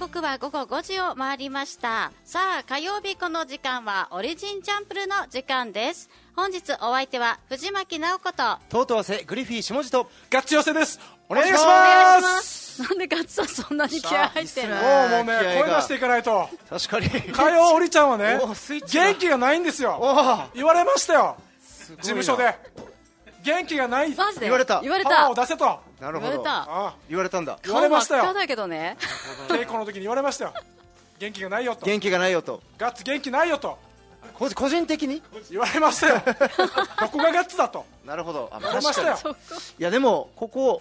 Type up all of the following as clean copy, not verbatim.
刻は午後5時を回りました。さあ、火曜日この時間はオリジンチャンプルの時間です。本日お相手は藤巻直子ととうとうせグリフィー下地とガッツ寄せです。お願いしお願いしま。 ますす。なんでガッツはそんなに気合入ってるの？ もうね、声出していかないと。 確かに火曜おりちゃんはねスイッチが元気がないんですよ。言われましたよ、事務所で。元気がない、 マジで言われたパワーを出せとなるほど言われた。 あ言われたんだ。 言われましたよ。 顔真っ赤だけどね。 稽古の時に言われましたよ。元気がないよと、 元気がないよとガッツ元気ないよと個人的に言われましたよ。どこがガッツだとなるほど。 言われましたよ。 いやでもここ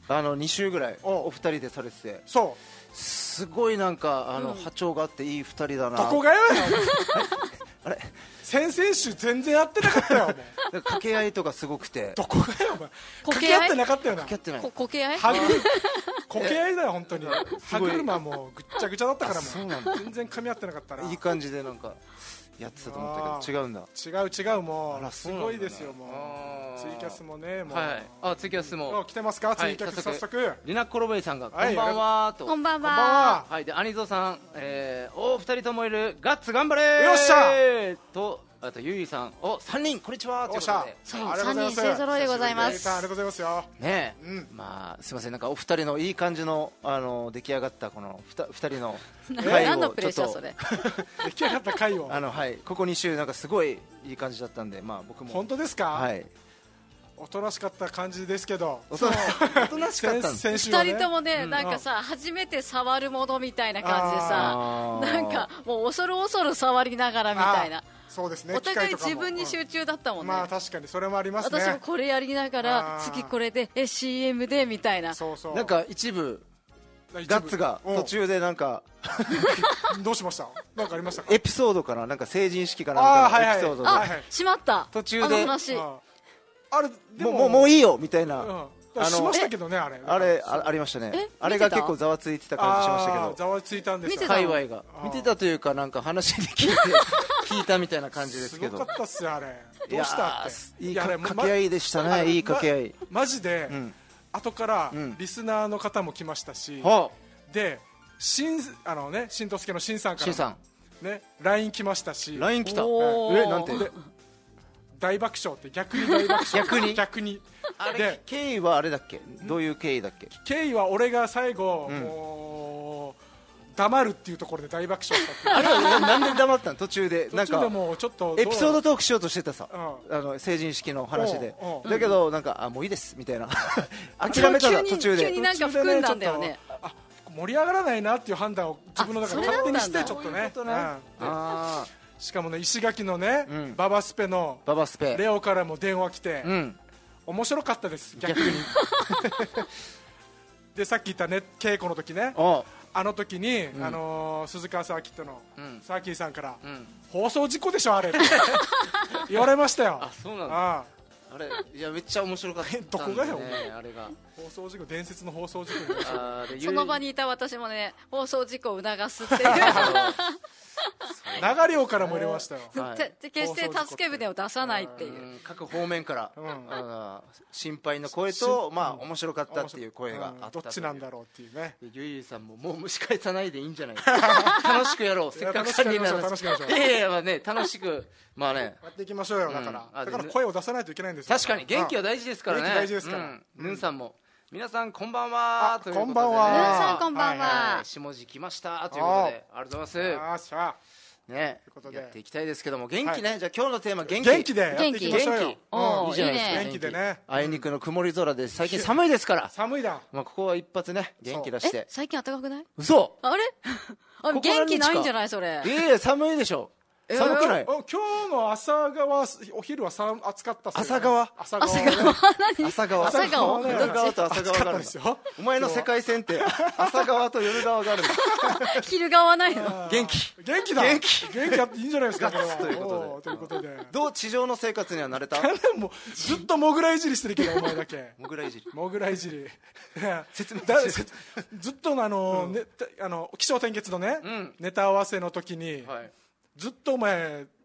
2週ぐらいお二人でされてて、 そすごいなんか波長があっていい二人だな。 う、どこがよあれ先々週全然やってなかったよ。もう掛け合いとかすごくてどこがよお前、掛けけ合い合ってなかったよな。 掛け合ってない。 こけ合い？ はぐこけ合いだよ本当に。歯ごい車もうぐっちゃぐちゃだったから、もそうなんだ。 う全然噛み合ってなかったな。 いい感じでなんかやってたと思ったけど違うんだ。 違うもあらうすごいですよ。もあーうツイキャスもね、もう、 はい、あツイキャスも来てますか、ツイキャス早速。 リナッコロベイさんがこはいんばんはと、 こんばんこんばんは。 は。 はい、でアニゾさん、お二人ともいるガッツ頑張れーよっしゃと、あとゆいさんお3人こんにちはということおっしゃでそう、 ありがとうございます 3人勢揃いでございまゆいさんありがとうす。 ございますよ。 ねえ、 うんまあすみません、なんかお二人のいい感じの出来上がったこの二人の何のプレッシャーちょっそれ？ 出来上がった回を。 とはいここ2週なんかすごいいい感じだったんで、まあ僕も本当ですか、 はいおとなしかった感じですけど、 おとなしかったんです。 先週はね、 二人ともね、なんかさ、初めて触るものみたいな感じでさ、 あーなんかもう恐る恐る触りながらみたいな。 そうですね、 お互い機械とかも自分に集中だったもんね。 まあ確かにそれもありますね。 私もこれやりながらあー次これでCM でみたいな。 そうそう、 なんか一部一部ガッツがうん途中でなんかどうしました、なんかありましたか。 エピソードかな、なんか成人式かなんかのエピソードで、 あはいはい、 しまった。 途中であの話。 あれでもういいよみたいな、 しましたけどね、あれありましたねえ。 あれが結構ざわついてた感じしましたけど、 ざわついたんですよ。 見てた界隈があー見てたというかなんか話で聞いたみたいな感じですけど、 すごかったっすよあれ。どうしたって。 いいあれ掛け合いでしたね、いい掛け合い。 マジで、 ん後からんリスナーの方も来ましたし、 はで新藤助の新さんからしんさんね LINE 来ましたし、 LINE 来た。 おーなんてで大爆笑って逆に大爆笑逆にあれで経緯はあれだっけ、どういう経緯だっけ。 経緯は俺が最後、もう黙るっていうところで大爆笑したっていうあれはなんで黙ったの途中で、なん途中でかもうちょっとエピソードトークしようとしてたさ、 う成人式の話でうんうんだけどなんかもういいですみたいな諦めたら途中で急になんか含んだんだよね。 あ盛り上がらないなっていう判断を自分の中で勝手にしてあちょっとね、 そういうことねうんあしかもね石垣のね、 んババスペのーババスペレオからも電話来て、 うん面白かったです逆にでさっき言ったね稽古の時ね、 おあの時に、鈴川サーキットのんサーキーさんから、 ん放送事故でしょあれって言われましたよ。 あそうなんだああれいやめっちゃ面白かったんだねどこがよあれが放送事故、伝説の放送事故であれその場にいた私もね、放送事故を促すっていう。 流れをからも入れましたよ。 はい決して助け舟を出さないっていう。 うん各方面から、 ん心配の声と、まあ面白かったっていう声があったどっちなんだろうっていうね。 ゆいゆいさんももう蒸し返さないでいいんじゃない楽しくやろう、せっかく3人なのに楽しくやりましょう楽しくやりましょういやいやまあね楽しくまあねやっていきましょうよ、だからあだから声を出さないといけないんですよ。 確かに元気は大事ですからね。 元気大事ですからヌンさんも皆さんこんばんはあということでね、 こんばんは皆さんこんばんは。 はい下地来ましたということでありがとうございまあーしゃねということでやっていきたいですけども元気ね、じゃあ今日のテーマ元気元気でやっていきましょうよ。 おーいいじゃないですかいいね元気でね。 あいにくの曇り空で最近寒いですから、 寒いだ。 まあ、ここは一発ね元気出して最近暖かくない？ 嘘あれ？あ、 ここ元気ないんじゃないそれ。 いやいや寒いでしょ、寒くない今日の朝側お昼は暑かったっすよね。 朝側朝側ね朝顔朝顔ね夜側と朝暑かった側があるんだですよ。 お前の世界線って朝側と夜側があるんだ昼側ないの？ 元気元気だ。 元気やっていいんじゃないですかこれは。 ということでおーということで。 どう地上の生活には慣れたもうずっとモグラいじりしてるけどお前だけ。 もぐらいじりモグラいじり。 説明ずっとね気象転結のね、ネタ合わせの時に、 はいずっとお前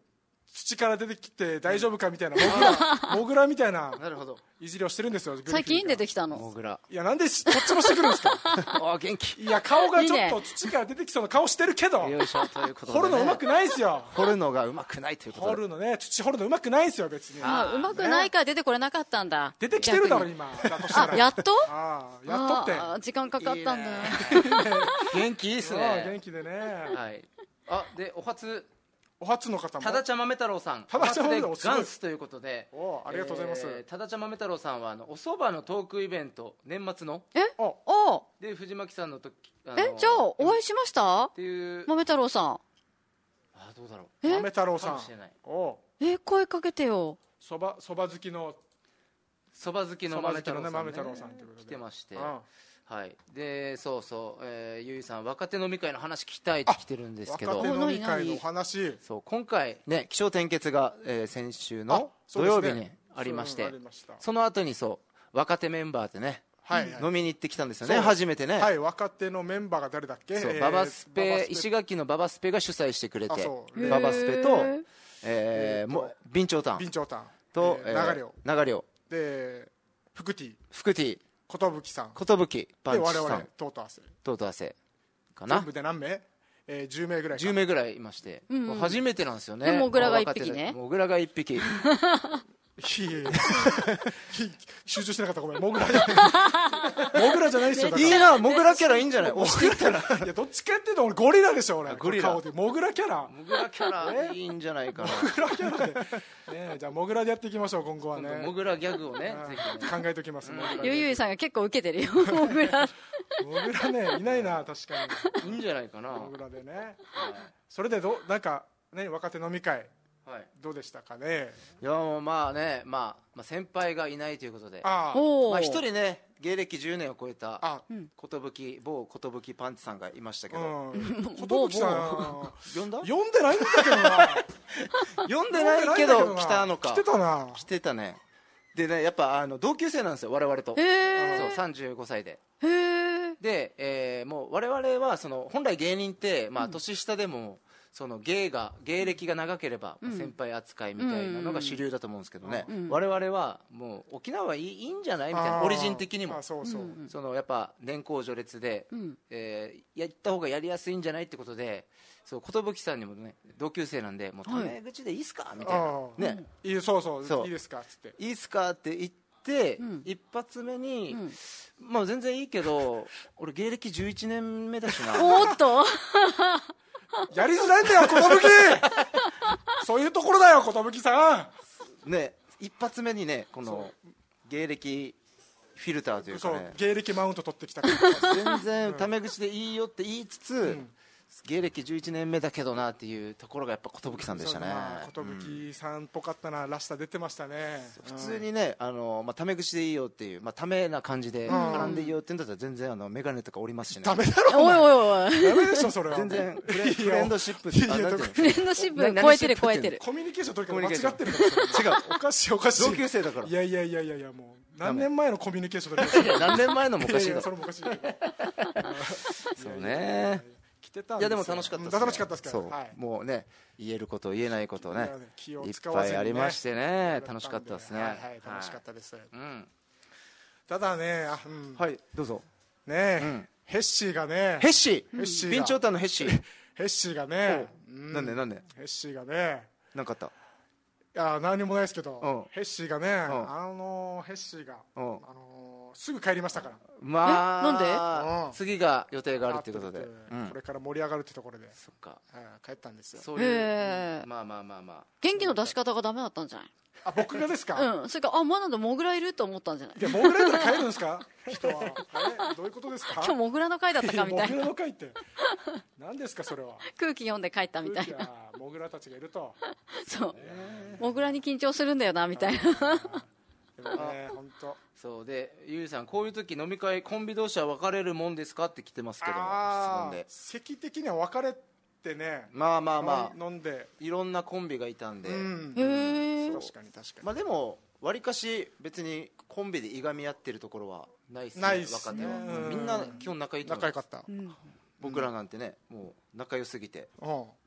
土から出てきて大丈夫かみたいなモグラみたいななるほど。 いじりをしてるんですよ。 最近出てききたの。 モグラ。 いやなんでこっちもしてくるんですかあ、元気。 いや顔がちょっいいと土から出てきそうな顔してるけどよいしょ、ということで、ね。 掘るのうまくないですよ。 掘るのがうまくないということで。 掘るのね、土掘るのうまくないですよ別に。 うまくないから出てこれなかったんだ。 出てきてるだろ逆に今。だとしたらやっとああやっとって。 あー時間かかったんだ。 元気いいっすああね。 元気でね。 はい。あ、で、お初、 お初の方も。 ただちゃ豆太郎さん。 ただちゃ豆太郎お初で元祖ということで。 おありがとうございます。 ただちゃ豆太郎さんは、お蕎麦のトークイベント、年末の。 おおで、藤巻さんの時、 じゃあお会いしましたっていう、 豆太郎さん。 あ、どうだろう。 え豆太郎さんかもしれない。 お声かけてよ。 そば好きのそば好きの豆太郎さん、ね、 豆太郎さんということで来てまして、 うんはい、でそうそう、ゆいさん若手飲み会の話聞きたいって来てるんですけど若手飲み会のお話。 そう今回ね起承転結が、先週のあそうですね土曜日にありまして、 そうありましたその後にそう若手メンバーでね、 はいはい飲みに行ってきたんですよねそう初めてね、 はい若手のメンバーが誰だっけ。 そうババスペババス石垣のババスペが主催してくれてあそうババスペとへ、 備長炭備長炭と、 長寮長寮で福 T 福 T 寿さん寿パで我々 ンチさんとうとう合わせとうとうあせかな全部で何名？10名ぐらいか。 10名ぐらいいまして、初めてなんですよね。 でモグラが一匹ねモグラが1匹いえいえ集中してなかったごめんモグラじゃないモグラじゃないですよだかいいなモグラキャラいいんじゃない押していったららいやどっちかっていうと俺ゴリラでしょ俺ゴリラ顔でモグラキャラモグラキャラいいんじゃないかなモグラキャラでねじゃあモグラでやっていきましょう今後はね今度モグラギャグをねうんぜひね考えておきますモグラゆいゆいさんが結構受けてるよ。モグラ。 モグラねいないな確かにいいんじゃないかなモグラでねそれでなんかね若手飲み会はいどうでしたかね。 いやもうまあねまあ先輩がいないということであおお。 まあ一人ね芸歴10年を超えたあ某寿パンチさんがいましたけうどん某寿さん呼んだ呼んでないんだけどな呼んでないけど来たのか来てたな来てたねでねやっぱ同級生なんですよ我々とへそう35歳でえ。へえ。 で、もう我々はその本来芸人って、まあ、年下でもその芸歴が長ければ、先輩扱いみたいなのが主流だと思うんですけどね、我々はもう沖縄はいいんじゃないみたいなオリジン的にもそうそうそのやっぱ年功序列で、やった方がやりやすいんじゃないってことでそう寿さんにもね同級生なんでもうタメ口でいいっすかみたいな、ねいいそうそうそういいですかっつっていいっすかって言って、一発目に、まあ全然いいけど俺芸歴11年目だしなおーっと。 やりづらいんだよ寿そういうところだよ寿さね一発目にねこの芸歴フィルターといんそううかね芸歴マウント取ってきたから全然タメ口でいいよって言いつつ、芸歴11年目だけどなっていうところがやっぱ寿さんでしたね、 寿さんっぽかったならしさ出てましたね普通にねまあ、タメ口でいいよっていう、まあ、タメな感じで絡んでいいよって言うんだったら全然眼鏡とかおりますしねダメだろおいおいおい。 ダメでしょそれは全然フいやレンドシップってあなんていうのフレンドシップ超えてる超えてる。 コミュニケーション取り方間違ってるから違うおかしいおかしい同級生だからいやいやいやいやいやもう何年前のコミュニケーション取り方いや何年前のもおかしいいやいだろやそれもおかしいそうね来てたんいやでもすよ楽しかったですね楽しかったですからそう、 はいもうね言えること言えないことねいやね気をいっ使わずにねぱいありましてね楽しかったですねはいはい楽しかったですうんただねはいどうぞねヘッシーがねヘッシーヘッシーが備長炭のヘッシーヘッシーがねなんでヘッシーがねなんかあったいや何にもないですけどうんヘッシーがねヘッシーがうんすぐ帰りましたからまあなんで次が予定があるっていうことでこれから盛り上がるってところでそっか帰ったんですよそういへーうまあまあまあまあ元気の出し方がダメだったんじゃない？ あ僕がですかうん。それからまだモグラいると思ったんじゃない？ いやモグラから帰るんですか人はどういうことですか今日モグラの回だったかみたいモグな。 ラの会って何ですかそれは空気読んで帰ったみたいな。 モグラたちがいるとそう。モグラに緊張するんだよなみたいな。 でもね本当そうでゆうさんこういう時飲み会コンビ同士は別れるもんですかって来てますけども質問で席的には別れてねまあまあまあ飲んでいろんなコンビがいたんでへえ。 確かに確かにまあでもわりかし別にコンビでいがみ合ってるところはないっすねないっすね若手はうんみんな基本仲いいと思う仲良かった僕らなんてねもう仲良すぎてうん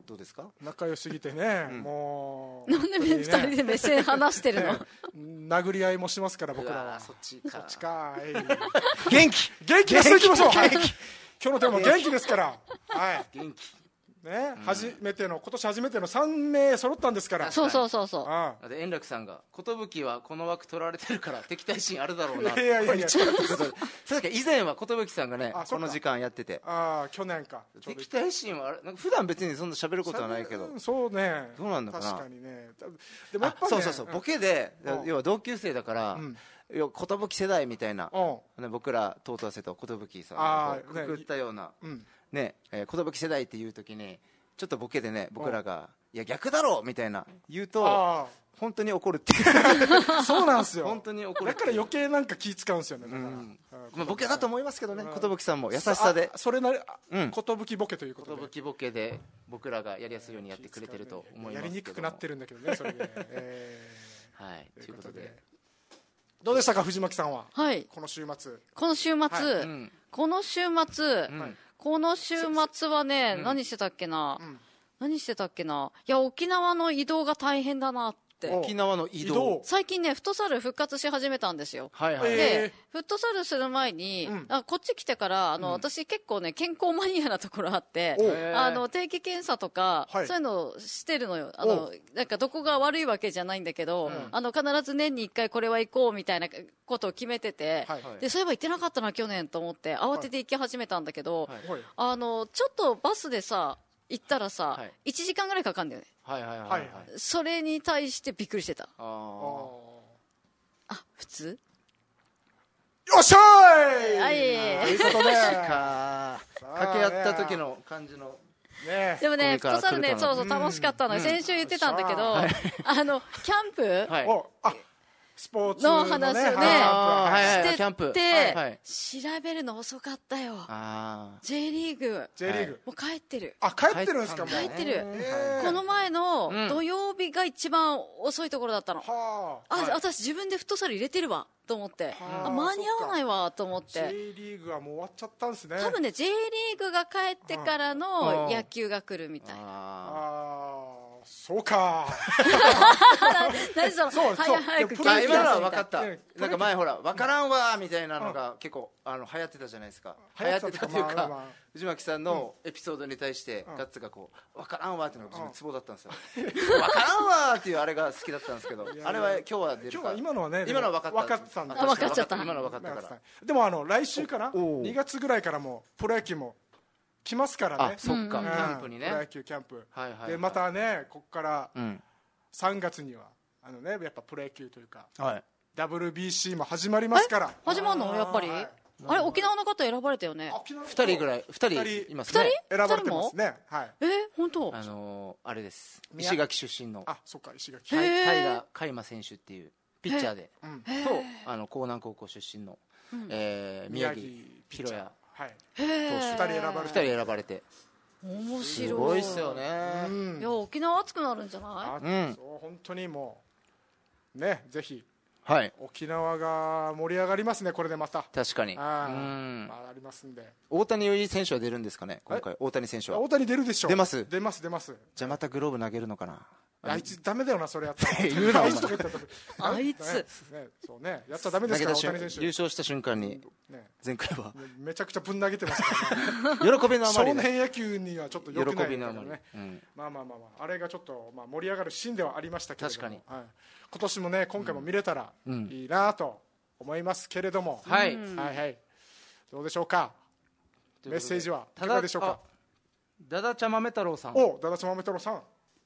どうですか？ 仲良すぎてね、もうなんで2人で目線離してるの？ 殴り合いもしますから僕らは。 そっちそっちかい。 元気元気出していきましょう。はい、今日のテーマ元気ですから。はい。 元気ね、今年初めての3名揃ったんですから。 そうそうそうそう。 あで円楽さんが寿はこの枠取られてるから敵対心あるだろうな。 いやいやいやこんにちはということで、そうだっけ、以前は寿さんがねあそっかこの時間やってて、 去年か。 敵対心はあれなんか普段別にそんな喋ることはないけど、 そうね。 どうなんだかな。 確かにね。でもやっぱね、 そうそうそう、ボケでうん要は同級生だからん寿世代みたいな、 うんね、僕らトートワセと寿さんあーねがくくったようなうんね、寿世代っていう時にちょっとボケでね僕らがいや逆だろみたいな言うとあ本当に怒るっていうあそうなんですよ。 本当に怒るだから余計なんか気使うんですよね。だからうんまあ、ボケだと思いますけどね、寿さんも優しさでそれなりうん寿ボケということで。 寿ボケで僕らがやりやすいようにやってくれてると思いますけども、 やりにくくなってるんだけどね、それで。 はいということで、 どうでしたか藤巻さんははい。 この週末。 この週末、 うんこの週末、 んこの週末はね、何してたっけな、何してたっけな。いや、沖縄の移動が大変だなって。 沖縄の移動最近ね、フットサル復活し始めたんですよ。 はいはい、 で、フットサルする前に、こっち来てから私結構ね健康マニアなところあって、定期検査とか、 はいそういうのしてるのよ。なんかどこが悪いわけじゃないんだけど、必ず年に1回これは行こうみたいなことを決めてて、 はいでそういえば行ってなかったな去年と思って慌てて行き始めたんだけど、 はいちょっとバスでさ行ったらさ、 はい 1時間ぐらいかかるんだよね。 はいはいはいははいい、 それに対してびっくりしてた。 あ普通？ よっしゃーい。 はいということで。 か掛け合った時の感じのねでもね、フットサルね、 これからそう楽しかったのよ。先週言ってたんだけど、キャンプはいスポーツのの話をねはいしてキャンプて、 はい調べるの遅かったよ。 あ J リーグ、 J リーグ。 もう帰ってる。 帰ってるんですかもう。 帰ってる。 へーこの前の土曜日が一番遅いところだったの。 は私自分でフットサル入れてるわと思って、 はあ間に合わないわと思っあ。J て。 リーグはもう終わっちゃったんですね。 多分ね、J リーグが帰ってからの野球が来るみたいな。 そうか。 何その、 そう早くそう元気出すみたい今のは分かったねなんか前ほら分からんわみたいなのが結構流行ってたじゃないですか。流行ってたというかまあまあまあ藤巻さんのエピソードに対してガッツがこう分からんわっていうのが自分ツボだったんですよ。分からんわっていうあれが好きだったんですけど、あれは今日は出るか。 今のはね、 今のは分かった分かってたんだ。 あ分かっちゃった今のは分かったから。 でも来週かな、 お 2月ぐらいからもプロ野球も来ますからね。 あそっかうんキャンプにねプロ野球キャンプ。 はいはいはいでまたね、ここからうん 3月にはやっぱプロ野球というかはい WBC も始まりますから。 始まるのやっぱり、 はいあれ沖縄の方選ばれたよね。 2人ぐらい2人いますね。 選ばれてますね。はい。 本当。 あれです石垣出身のそっか、石垣。 へー平海馬選手っていうピッチャーでうんと江南高校出身の宮城宏也はい。 へ 2人選ばれ 2人て。 選ばれて面白い。 すごいっすよね。 うんいや沖縄暑くなるんじゃなうんそう本当にもうね、ぜひはい沖縄が盛り上がりますね、これでまた。 確かにあうんありますんで。 大谷優衣選手は出るんですかね今回大谷選手は大谷出るでしょ。 出ます出ます。 じゃあまたグローブ投げるのかなあいつダメだよな、それやったら。 言うなお前あいつとか言ったらあいつね、そうね、やっちゃダメで投げすから、 た優大谷選手。 勝した瞬間にね、 前回はめちゃくちゃぶん投げてますからね。 喜びのあまりね少年野球にはちょっと良くない喜びのあまりね。 うんまあ、あれがちょっと盛り上がるシーンではありましたけれども、 確かにはい、今年もね、今回も見れたらうんいいなと思いますけれども、 はいはいはい、どうでしょうか、メッセージはいかただがでしょうか。 だだちゃ豆太郎さんお、だだちまめ太郎さん、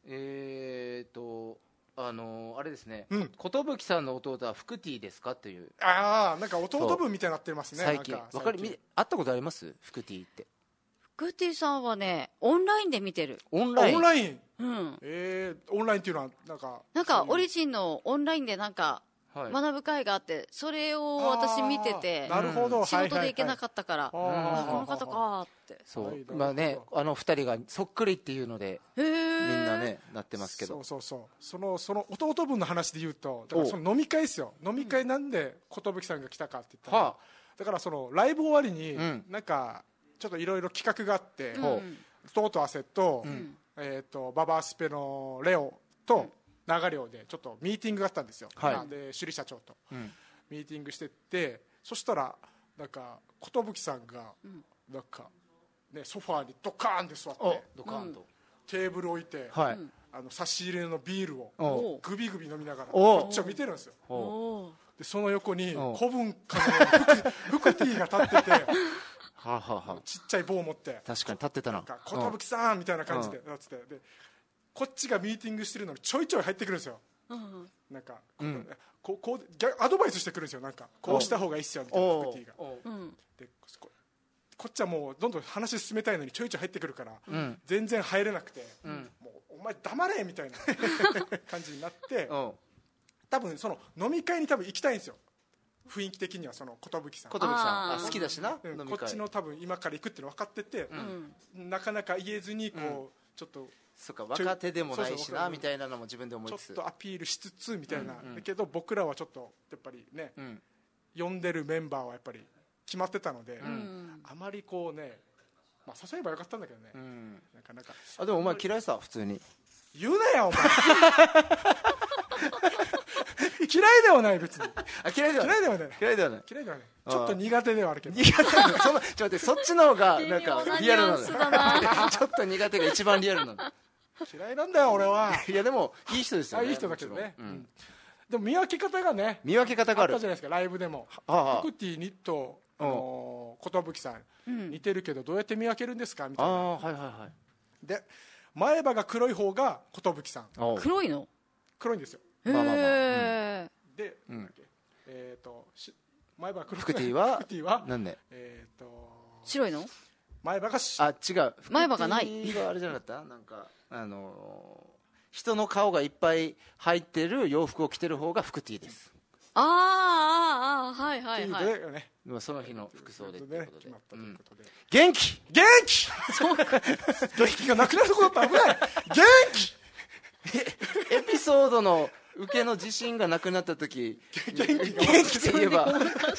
あれですねうん寿さんの弟はフクティですかっていうなんか弟分みたいになってますね、 最近なんか会ったことありますフクティってグーティーさんはねオンラインで見てる。 オンラインオンライン、 うん。 オンラインっていうのはなんかオリジンのオンラインでなんかはい学ぶ会があってそれを私見ててなるほど、 仕事で行けなかったから、この方かって。 そう、 はいまあね2人がそっくりっていうのでへえ。 みんなねなってますけどそうその弟分の話で言うと、だからその飲み会ですよ、飲み会なんで寿さんが来たかって言ったら、 はだからそのライブ終わりに、 うんなんかちょっといろいろ企画があって、 うんとうとう汗と、 ババスペのレオと長寮でちょっとミーティングがあったんですよ、 はい、 で首里社長と、 うんミーティングしてって、そしたらなんか寿さんがなんか、ね、ソファーにドカーンって座ってドカーンと、 テーブル置いて、 はい、 差し入れのビールをグビグビ飲みながらおこっちを見てるんですよ。でその横にお古文家のフクティが立っててはあはあはあ、 ちっちゃい棒を持って確かに立ってたな、 寿さんみたいな感じでなってて、でこっちがミーティングしてるのにちょいちょい入ってくるんですよ、なんか、こうアドバイスしてくるんですよ、なんかこうした方がいいっすよみたいなフクティが。でこっちはもうどんどん話進めたいのにちょいちょい入ってくるから、全然入れなくて、もうお前黙れみたいな感じになって多分その飲み会に多分行きたいんですよ、雰囲気的には。その寿さん好きだしな、 こっちの多分今から行くっていうの分かってて、なかなか言えずにこう、ちょっとそうか若手でもないしなみたいなのも自分で思いつつちょっとアピールしつつみたいな、だけど僕らはちょっとやっぱりね、呼んでるメンバーはやっぱり決まってたので、あまりこうね、まあ誘えばよかったんだけどね、なかなか。 でもお前嫌いさ普通に言うなよお前嫌いではない別に。 嫌いではない。 ちょっと苦手ではあるけど。 ちょっと待って、そっちの方がなんかリアルなんだ。ちょっと苦手が一番リアルなんだ。 嫌いなんだよ俺は。 いやでもいい人ですよね。 いい人だけどね。でも見分け方がね。 見分け方がある。 あったじゃないですかライブでも。フクティニット寿さん似てるけどどうやって見分けるんですかみたいな。 はいはいはい。 で前歯が黒い方が寿さん。 黒いの？ 黒いんですよ。 で、 前歯黒い。 フクティはなんで？ 白いの？ 違前歯がう。 前歯がない。 フクティはあれじゃなかった？なんか人の顔がいっぱい入ってる洋服を着てる方がフクティです。 はいはいはい。 その日の服装でということで。 元気元気がなくなるとこだったら危ない。元気エピソードの受けの自信がなくなった時元気といえば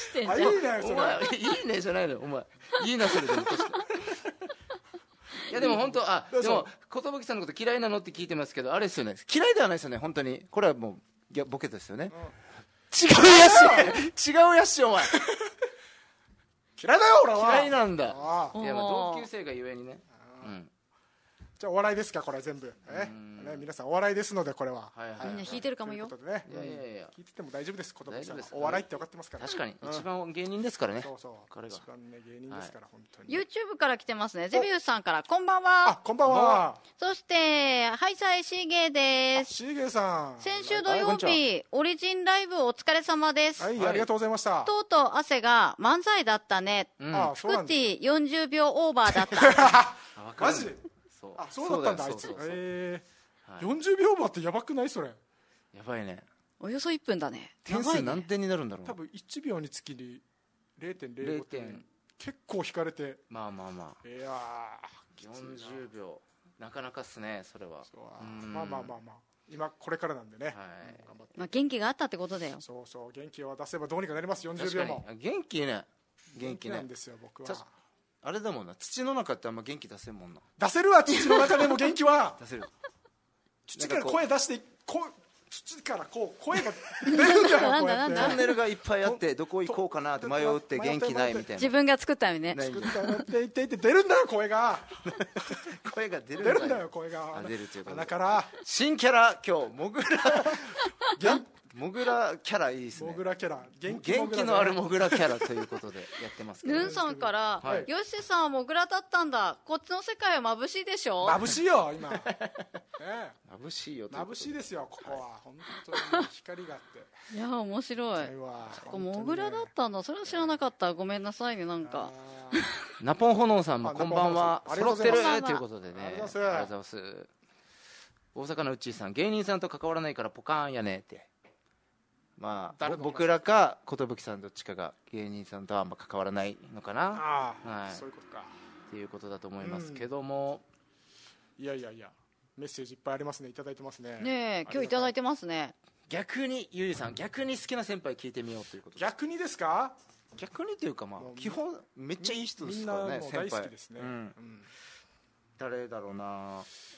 いいねじゃないのお前いいなそれでもいやでも本当でも寿さんのこと嫌いなのって聞いてますけどあれですよね嫌いではないですよね本当にこれはもうボケですよね違うやしお前嫌いだよ俺は嫌いなんだいや同級生がゆえにねじゃあお笑いですかこれ全部皆さんお笑いですのでこれはみんな弾いてるかもよ。 聞いてても大丈夫です寿さんはお笑いって分かってますから。 確かに一番芸人ですからね。 そう彼が一番ね芸人ですから本当に。 YouTube から来てますね。ゼビウスさんからこんばんは。 こんばんは。 そしてハイサイシーゲーです。 シーゲーさん先週土曜日オリジンライブお疲れ様です。 はいありがとうございました。 とうとう汗が漫才だったね。フクティ40秒オーバーだった。 マジそうだったんだあいつ。40秒バーってやばくないそれ。 やばいね。 およそ1分だね。 点数何点になるんだろう。 多分1秒につきに 0.05 点結構引かれて。 まあいや 40秒なかなかっすねそれは。 まあ今これからなんでね。 元気があったってことだよ。 そう元気を出せばどうにかなります。40秒も元気ねなんですよ僕は。 あれだもんな土の中ってあんま元気出せんもんな。 出せるわ土の中でも元気は出せる。 土から声出して土からこう声が出るんだよこうやって。 トンネルがいっぱいあってどこ行こうかなって迷うって元気ないみたいな。 自分が作ったよね。 作ったよって言って出るんだよ声が出るんだよ声が。 出るっていうかだから新キャラ今日モグラキャラいいですね。 モグラキャラ元気のあるモグラキャラということでやってますけど。 ヌンさんからヨッシーさんはモグラだったんだ。こっちの世界は眩しいでしょ。 眩しいよ今。 眩しいよ。 眩しいですよここは本当に光があって。 いや面白い。モグラだったんだ。それは知らなかった。ごめんなさいねなんか。 ナポンホノンさんもこんばんは。揃ってるということでね。 ありがとうございます。 大阪のうっちーさん芸人さんと関わらないからポカーンやねって。まあ僕らか寿さんどっちかが芸人さんとはあんま関わらないのかな。 そういうことかっていうことだと思いますけども。 いやメッセージいっぱいありますね。いただいてますね。 ねえ今日いただいてますね。 逆にゆりさん逆に好きな先輩聞いてみようということで。 逆にですか。 逆にというかまあ基本めっちゃいい人ですからね。 みんな大好きですね。 誰だろうな。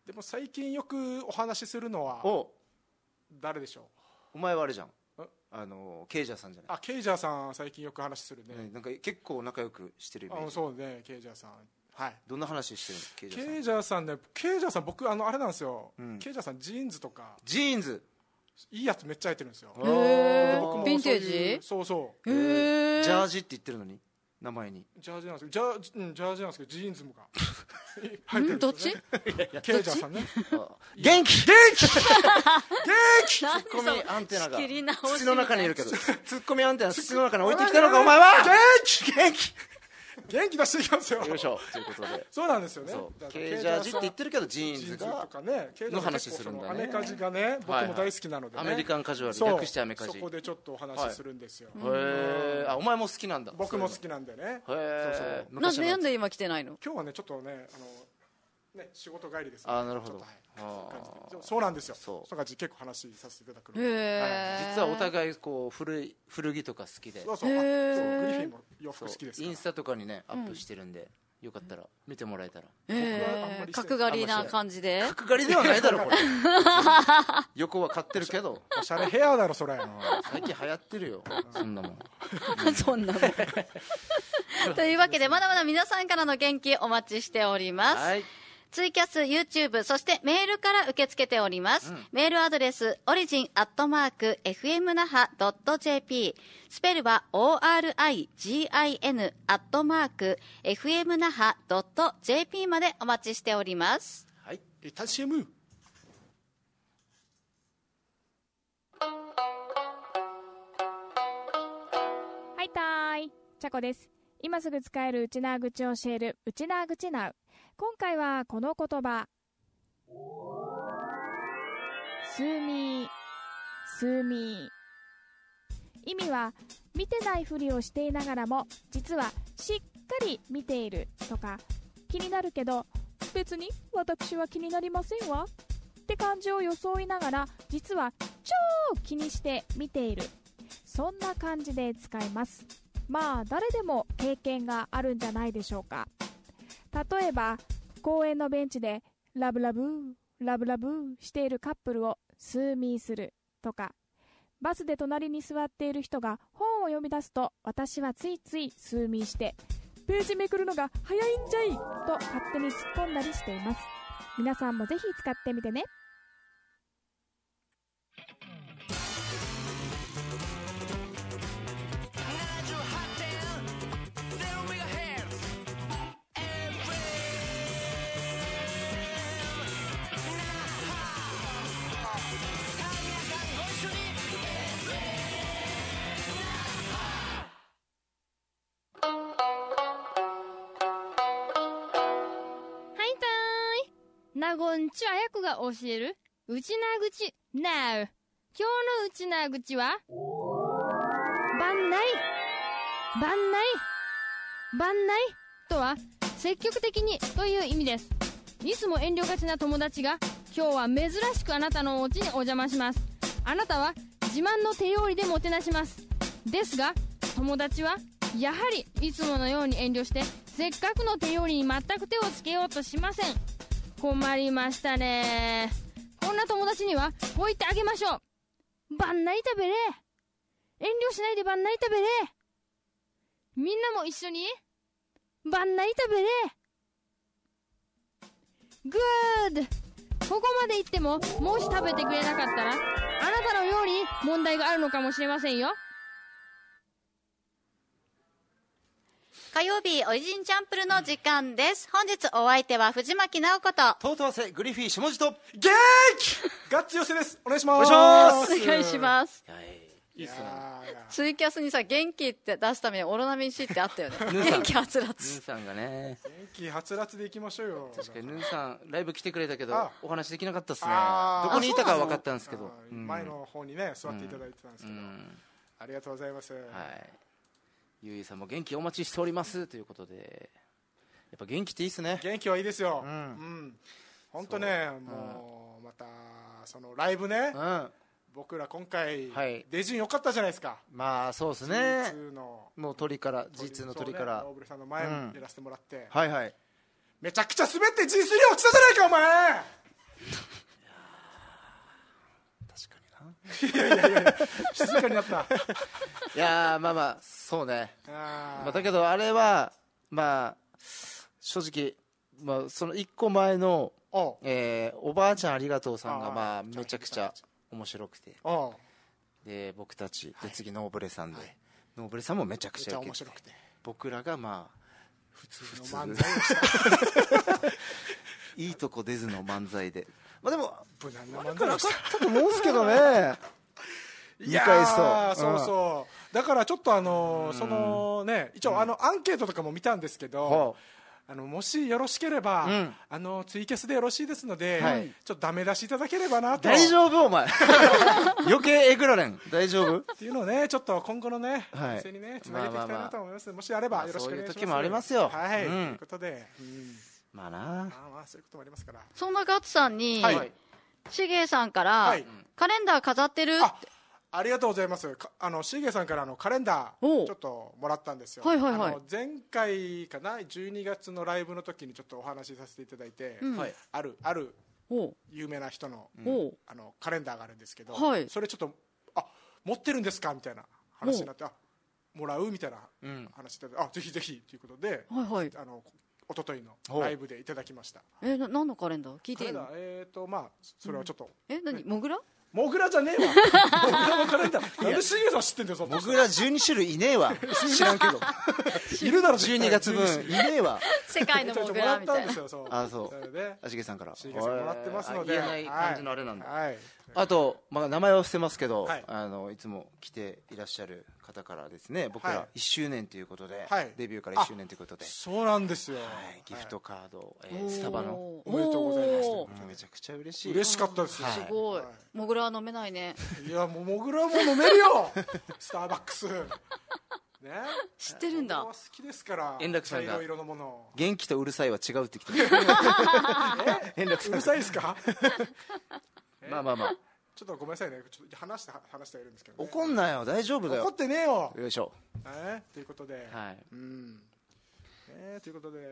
でも最近よくお話しするのは誰でしょお前はあれじゃん、ケイジャーさんじゃない。 ケイジャーさん最近よく話するね。 なんか結構仲良くしてるイメージ。 そうね、ケイジャーさん。はい。 どんな話してるのケイジャーさん。 ケイジャーさんね、ケイジャーさん僕あれなんですよ、ケイジャーさんジーンズとかジーンズいいやつめっちゃ入ってるんですよ。 へー、 僕もヴィンテージ。 そうそう。 ジャージって言ってるのに名前にジャージなんですけど、ジャージなんですけどジーンズもが入ってるんですよね。 どっち？ ケイジャーさんね。 元気ツッコミアンテナが仕切り直し土の中にいるけど、ツッコミアンテナ土の中に置いてきたのかお前は。 元気出していきますよ。 よいしょということで、 そうなんですよね。 ケイジャージって言ってるけどジーンズがの話するんだね。 アメカジがね、僕も大好きなのでね。 アメリカンカジュアル略してアメカジ。 そこでちょっとお話しするんですよ。 へえ。お前も好きなんだ。 僕も好きなんでね。 へえ。 なんで今来てないの？ 今日はねちょっとね仕事帰りです。 なるほど。 そうなんですよ。その感じ結構話させていただくの。 実はお互いこう古着とか好きで。 そうグリフィンも洋服好きですから。 インスタとかにねアップしてるんで、よかったら見てもらえたら。 角刈りな感じで。 角刈りではないだろこれ。横は買ってるけど。 おしゃれヘアだろそれ。 最近流行ってるよ。そんなもん。 そんなもん。というわけでまだまだ皆さんからの元気お待ちしております。 はい。 ツイキャス、YouTube、そしてメールから受け付けております。メールアドレス、origin@fmnaha.jp。スペルは origin@fmnaha.jp までお待ちしております。 はい。イタシエム。 はいたーい、チャコです。今すぐ使えるウチナー口を教えるウチナー口ナウ。今回はこの言葉、スーミー、スーミー。意味は見てないふりをしていながらも実はしっかり見ているとか、気になるけど別に私は気になりませんわって感じを装いながら実は超気にして見ている、そんな感じで使います。まあ誰でも経験があるんじゃないでしょうか。例えば公園のベンチでラブラブーラブラブーしているカップルをスーミーするとか、バスで隣に座っている人が本を読み出すと私はついついスーミーしてページめくるのが早いんじゃいと勝手に突っ込んだりしています。皆さんもぜひ使ってみてね。 なごんちあやくが教えるうちなぐち Now。 今日のうちなぐちはばんないばんないばんないとは積極的にという意味です。いつも遠慮がちな友達が今日は珍しくあなたのお家にお邪魔します。あなたは自慢の手料理でもてなします。ですが友達はやはりいつものように遠慮してせっかくの手料理に全く手をつけようとしません。困りましたね。こんな友達にはこう言ってあげましょう。ばんない食べれ。遠慮しないでばんない食べれ。みんなも一緒にばんない食べれ。グード。ここまで言ってももし食べてくれなかったらあなたの料理に問題があるのかもしれませんよ。 火曜日オリジンチャンプルの時間です。本日お相手は藤巻直子ととうとうせグリフィー下地と元気ガッツ寄せです。お願いします。 お願いします。 いいっすね。 ツイキャスにさ元気って出すためにオロナミン C ってあったよね。元気はつらヌつ。 ンさんがね、 元気はつらつでいきましょうよ。 確かにヌンさんライブ来てくれたけどお話できなかったっすね。 あーどこにいたかは分かったんですけど、 前の方にね座っていただいてたんですけど、ありがとうございます。 はい。ゆういさんも元気お待ちしておりますということで、やっぱ元気っていいっすね。 元気はいいですよ。本当ね、もうまたそのライブね、僕ら今回出順良かったじゃないですか。 まあそうですね。 G2 のもう鳥から G2 の鳥から大堀さんの前に出らせてもらって、 はいはい。 めちゃくちゃ滑って G3 落ちたじゃないかお前。 確かにな。 静かになったいやーまあまあそうね。 あまあ、だけどあれはまあ正直、まあ、その1個前の、 おばあちゃんありがとうさんがあーまあめちゃくちゃ面白くて、 おで僕たちで次ノーブレさんで、ノーブレさんもめちゃくめちゃちゃ受けて面白くて僕らがまあ普通の漫才をしたいいとこ出ずの漫才で、まあでも無難な漫だ才をしたったと思うんすけどね。 いや見返すとーそうそうだからちょっとそのね一応アンケートとかも見たんですけど、もしよろしければ、ツイキャスでよろしいですので、 はいちょっとダメ出しいただければなと大丈夫お前余計えぐられん大丈夫。 っていうのをねちょっと今後のねはい店にねつなげていきたいなと思います、もしあればよろしくお願いします。 そういう時もありますよはい、 うんということで、 まあなまあそういうこともありますから。 そんなガッツさんに、 はいしげさんから、 はいカレンダー飾ってるって。 ありがとうございます。しげさんからカレンダおうーちょっともらったんですよ。 はいはいはい前回かな12月のライブの時にちょっとお話しさせていただいて、 うんはいあるおう有名な人の、 おうカレンダーがあるんですけど、 はいそれちょっと持ってるんですかみたいな話になってもらうみたいな話で、ぜひぜひということで、 はいはい。 一昨日のライブでいただきました。 何のカレンダー聞いていいの？ まあそれはちょっと、 何モグラ？ モグラじゃねえわモグラのカレンダーなんでしげさん知ってんだよそんな僕ら12種類いねえわ知らんけどいるだろ 12月分いねえわ。 世界のモグもらラみたいなったんです。よそうあそうれであしげさんからしげさんもらってますので言えない感じのあれなんだ。 はいあと、まあ、名前は伏せますけど、 はいいつも来ていらっしゃる方からですね、僕らはい 1周年ということで、 はいデビューから1周年ということで、 そうなんですよ、 はいギフトカード、スタバの、 おーおめでとうございますおーもうめちゃくちゃ嬉しい。 嬉しかったですよ、 はいすごいは。 モグラは飲めないね。 いやもうモグラも飲めるよスターバックスね知ってるんだモグラは好きですから円楽さんが茶色色のもの元気とうるさいは違うってきて円楽さんうるさいですかまあまあまあちょっとごめんなさいねちょっと話してはいるんですけど、ね、 怒んなよ大丈夫だよ怒ってねえよ、 よいしょ。 ということで、 はいということで、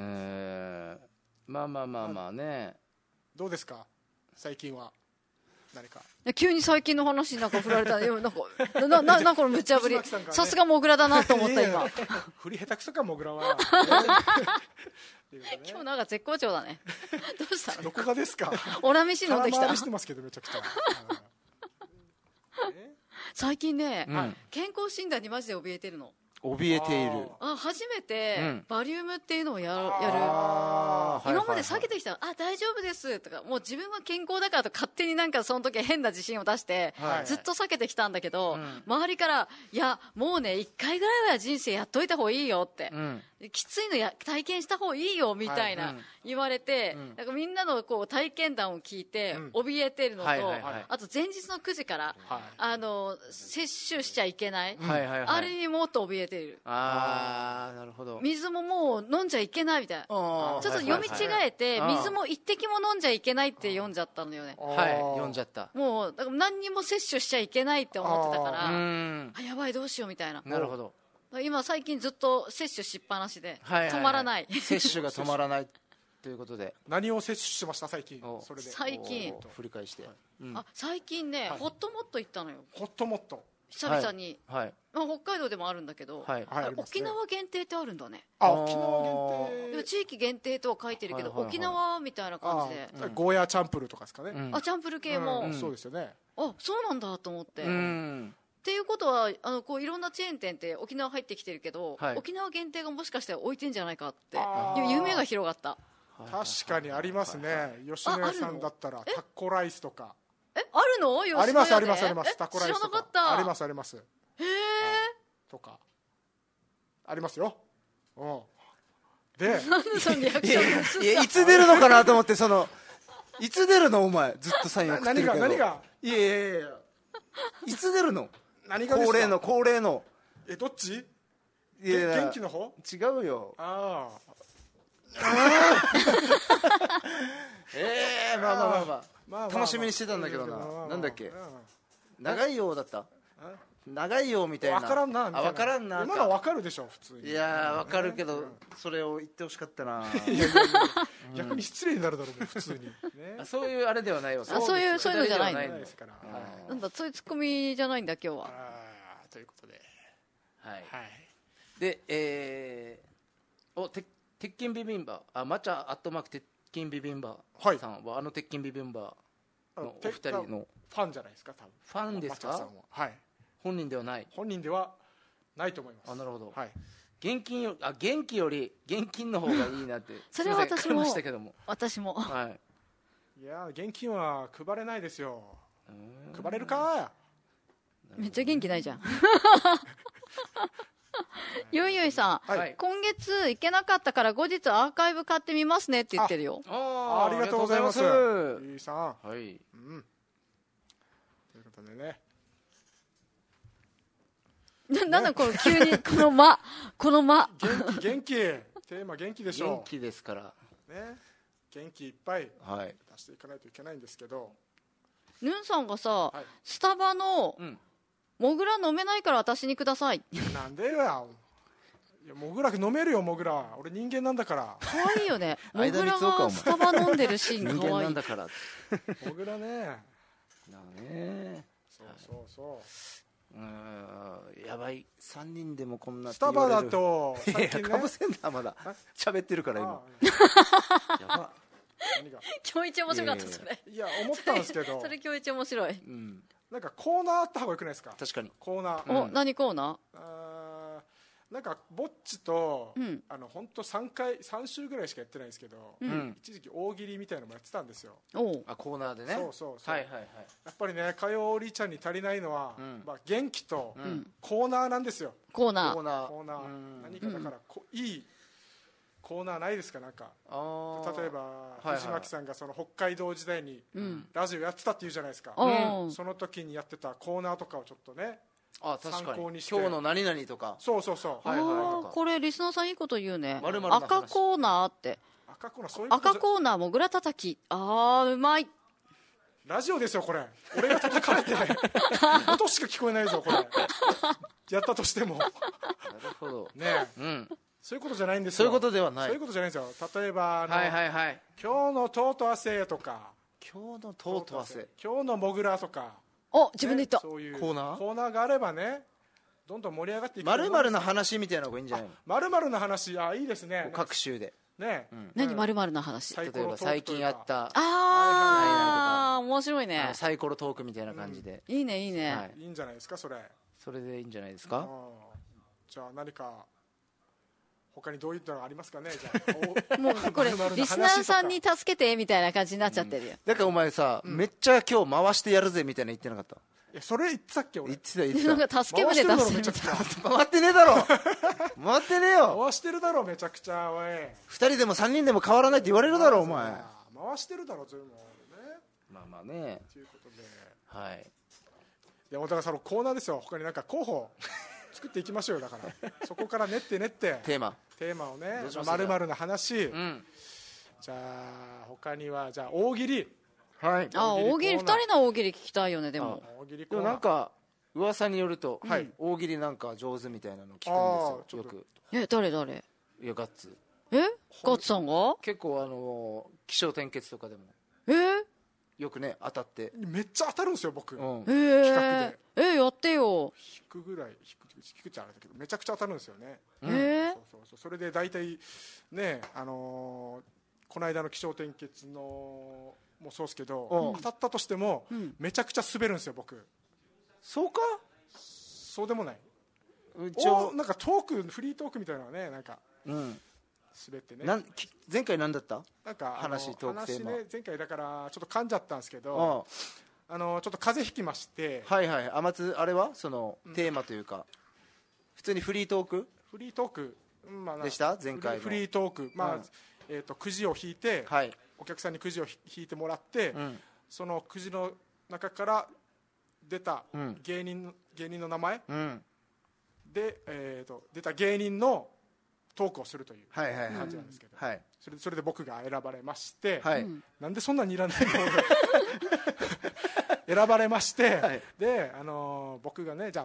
まあまあまあまあね、 どうですか最近は何かいや急に最近の話になんか振られたいやなんかなんかこの無茶ぶり藤巻さんからねさすがモグラだなと思った今いやいや振り下手くそかモグラはということでね今日なんか絶好調だねどうしたのどこがですかオラ飯飲んできた空回りしてますけどめちゃくちゃ最近ね、 うん健康診断にマジで怯えてるの怯えている。 初めて、 うんバリウムっていうのをやるあー今まで避けてきた、大丈夫ですとかもう自分は健康だからと勝手になんかその時変な自信を出して、 はいずっと避けてきたんだけど、 ん周りからいやもうね1回ぐらいは人生やっといた方がいいよって、 うんきついの体験した方がいいよみたいな、 はい言われて、 んなんかみんなのこう体験談を聞いて、 うん怯えてるのと、 はいはいはいあと前日の9時から、摂取しちゃいけない、 はいはいはい。 あれにもっと怯えているあーなるほど。 水ももう飲んじゃいけないみたいなちょっと読み違えて、 はいはいはい水も一滴も飲んじゃいけないって読んじゃったのよね。 はい読んじゃった。 もうだから何にも摂取しちゃいけないって思ってたから、 うんやばいどうしようみたいな。 なるほど。 今最近ずっと摂取しっぱなしで、 はいはいはい止まらない。 摂取が止まらないということで、 何を摂取しました最近おそれで最近おー振り返して、うん最近ね、ホットモット行ったのよホットモット久々に、 はい北海道でもあるんだけど、 はいはいありますね沖縄限定ってあるんだね。 沖縄限定でも地域限定とは書いてるけど、 はいはいはい沖縄みたいな感じで、 ゴーヤーチャンプルーとかですかねうんチャンプル系も、 そうですよねそうなんだと思って。 うんっていうことはこういろんなチェーン店って沖縄入ってきてるけど、 はい沖縄限定がもしかしたら置いてんじゃないかってあー夢が広がった。 確かにありますね吉野家さんだったらタコライスとかあるの？吉野家でありますありますありますタコライスと知らなかった。 ありますありますへえ。 とかありますよでなんでそのリアクションがいやいつ出るのかなと思っていつ出るのお前ずっとサイン送ってるけど何がいやいやいやいつ出るの何がですか恒例のどっちいやいや元気の方違うよあまあまあまあまあまあ楽しみにしてたんだけどななんだっけ長いようだった長いよみたいな。 分からんなみたいな。 分からんな。 今の分かるでしょ普通に。 いや分かるけど、それを言ってほしかったな。 逆に失礼になるだろうね普通にね。 そういうあれではないわけ。 そういうのじゃないないですから。 なんだそういうツッコミじゃないんだ今日は。 ということで、 はい。 はい。 で、鉄筋ビビンバ、マチャアットマーク鉄筋ビビンバさんは、鉄筋ビビンバのお二人のファンじゃないですか多分。 ファンですか？ はい。 本人ではない。 本人ではないと思います。 なるほど。 はい。 元気より現金の方がいいなって。 それは私も。 したけども。 私も。 はい。 いや現金は配れないですよ。配れるか。 めっちゃ元気ないじゃん。ゆいゆいさん、今月行けなかったから後日アーカイブ買ってみますねって言ってるよ。 ありがとうございます。ゆいゆいさん。 はい。 ということでね。 なんだこの急にこの間。 元気。テーマ元気でしょう。 元気ですから。 ね。元気いっぱい出していかないといけないんですけど。 ヌンさんがさ、スタバのモグラ飲めないから私にください。 なんでよ。モグラ飲めるよモグラ。俺人間なんだから。 可愛いよね。モグラがスタバ飲んでるシーン可愛い。 人間なんだから。 モグラね。そう。 やばい。3人でもこんなスタバだと最近ね。かぶせんなまだ。喋ってるから今。やば。 今日一面白かったそれ。 いや思ったんですけど。 それ今日一面白い。 なんかコーナーあった方がよくないですか。 確かに。 コーナー。 何コーナー？ なんかぼっちと本当3週ぐらいしかやってないんですけど、一時期大喜利みたいなのもやってたんですよ。 コーナーでね。 そう。 はい。 やっぱりね火曜りちゃんに足りないのは元気とコーナーなんですよ。 コーナー。 何かだからいいコーナーないですか。なんか例えば藤巻さんがその北海道時代にラジオやってたっていうじゃないですか。その時にやってたコーナーとかをちょっとね参考にして、 今日の何々とか。 そうこれリスナーさんいいこと言うね。 赤コーナーって赤コーナーもぐらたたき。うまい。 ラジオですよこれ。俺が叩かれて音しか聞こえないぞこれ。やったとしても。なるほどね。そういうことじゃないんですよ。 そういうことではない。 そういうことじゃないんですよ。例えば今日のとうと汗とか、 今日のとうと汗、 今日のもぐらとか、 自分で言った。 そういうコーナーがあればね、どんどん盛り上がっていく。 〇〇の話みたいなのがいいんじゃないの。 〇〇の話、いいですね。 各週でね。 何〇〇の話。 例えば最近あった。 面白いね。 サイコロトークみたいな感じで。 いいね。いいんじゃないですかそれ。 それでいいんじゃないですか。 じゃあ何か他にどういったのがありますかね。じゃもうこれリスナーさんに助けてみたいな感じになっちゃってるよ。 だからお前さ、めっちゃ今日回してやるぜみたいな言ってなかった。 いやそれ言ってたっけ俺。 言ってた。 なんか助け舟出してるみたいな。 回ってねえだろ。回ってねえよ。 回してるだろめちゃくちゃ。おい。 2人でも3人でも変わらないって言われるだろお前。 回してるだろ全部ね。 まあね。 ということで。 はい。 いやだからそのコーナーですよ。他になんか候補作っていきましょうよ。だからそこから練ってテーマをね、〇〇の話。じゃあ他にはじゃあ大喜利。 大喜利2人の大喜利聞きたいよね。でもなんか噂によると大喜利なんか上手みたいなの聞くんですよよく。 誰？いやガッツ。 ガッツさんが結構起承転結とかでもよくね当たって。 めっちゃ当たるんですよ僕。 企画でやってよ。 引くぐらい引くっちゃあれだけどめちゃくちゃ当たるんですよね。それで大体ねこの間の起承転結のもそうですけど、当たったとしてもめちゃくちゃ滑るんですよ僕。 そうか。 そうでもない。なんかフリートークみたいなのはねなんか滑ってね。 前回何だった？ なんか話トークテーマ。 前回だからちょっと噛んじゃったんですけど、ちょっと風邪ひきまして。 あれはそのテーマというか普通にフリートークでした前回の。 フリートークくじを引いて。お客さんにくじを引いてもらって、そのくじの中から出た芸人の名前、で、出た芸人のトークをするという感じなんですけど、それで僕が選ばれまして、なんでそんなにいらないの選ばれまして、で僕がねじゃあ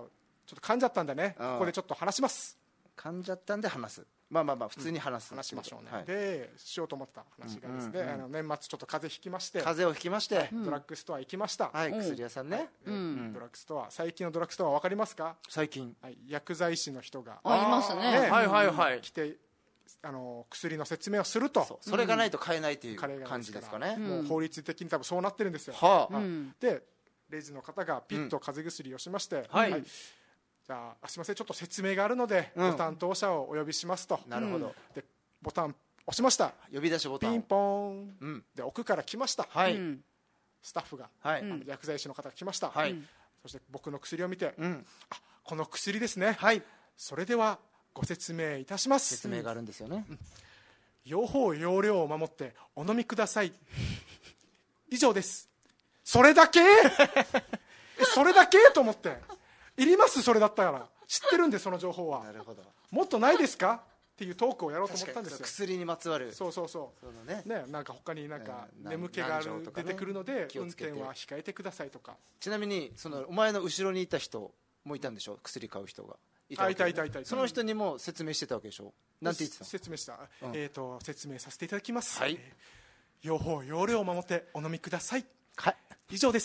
ちょっと噛んじゃったんでね、 うんここでちょっと話します。 噛んじゃったんで話す。まあ普通に話す、 話しましょうね、 はい、 でしようと思った話がですね、年末ちょっと風邪ひきまして、 風邪をひきまして、 ドラッグストア行きました。 はい、薬屋さんね、 ドラッグストア、最近のドラッグストア分かりますか？ 最近、 はい、薬剤師の人がありますね。 はいはいはい、 来て薬の説明をすると。 それがないと買えないという感じですかね。 もう法律的に多分そうなってるんですよ。 はあ、 でレジの方がピッと風邪薬をしまして、 はい、 じゃあすみません、ちょっと説明があるので、ご担当者をお呼びしますと。 なるほど。 でボタン押しました。 呼び出しボタンピンポーン、で奥から来ました。 はい、 スタッフが、 はい、 薬剤師の方が来ました。 はい、 そして僕の薬を見て、あ、この薬ですね。 はい、 それではご説明いたします。 説明があるんですよね。 用法用量を守ってお飲みください。以上です。それだけそれだけと思って、いります？それだったら知ってるんで、その情報は。 なるほど。 もっとないですかっていうトークをやろうと思ったんですよ。 薬にまつわる、 そうね、 なんか他になんか眠気が出てくるので運転は控えてくださいとか。 ちなみにお前の後ろにいた人もいたんでしょ、薬買う人がいた。その人にも説明してたわけでしょ。なんて言ってたの？ 説明した、説明させていただきます。 はい、 用法用量を守ってお飲みください。 はい、 以上です。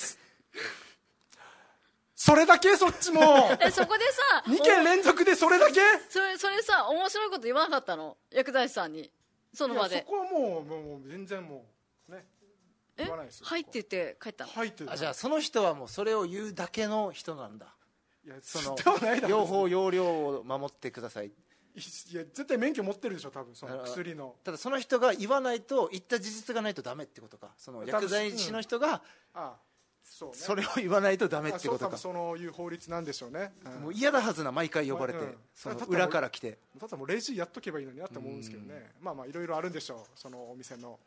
それだけ？そっちもそこでさ 2件連続でそれだけ？ それさ、面白いこと言わなかったの？薬剤師さんにその場で。 そこはもう全然もうね、言わないですよ。 はいって言って帰ったの？ はいって。 じゃあその人はもうそれを言うだけの人なんだ。 いや、 用法用量を守ってください。 いや、絶対免許持ってるでしょ、多分その薬の。 ただその人が言わないと、言った事実がないとダメってことか。その薬剤師の人がそれを言わないとダメってことか。 そういう法律なんでしょうね。 もう嫌なはずな、毎回呼ばれて、その裏から来て。 ただもうレジやっとけばいいのになって思うんですけどね。まあいろいろあるんでしょう、そのお店の。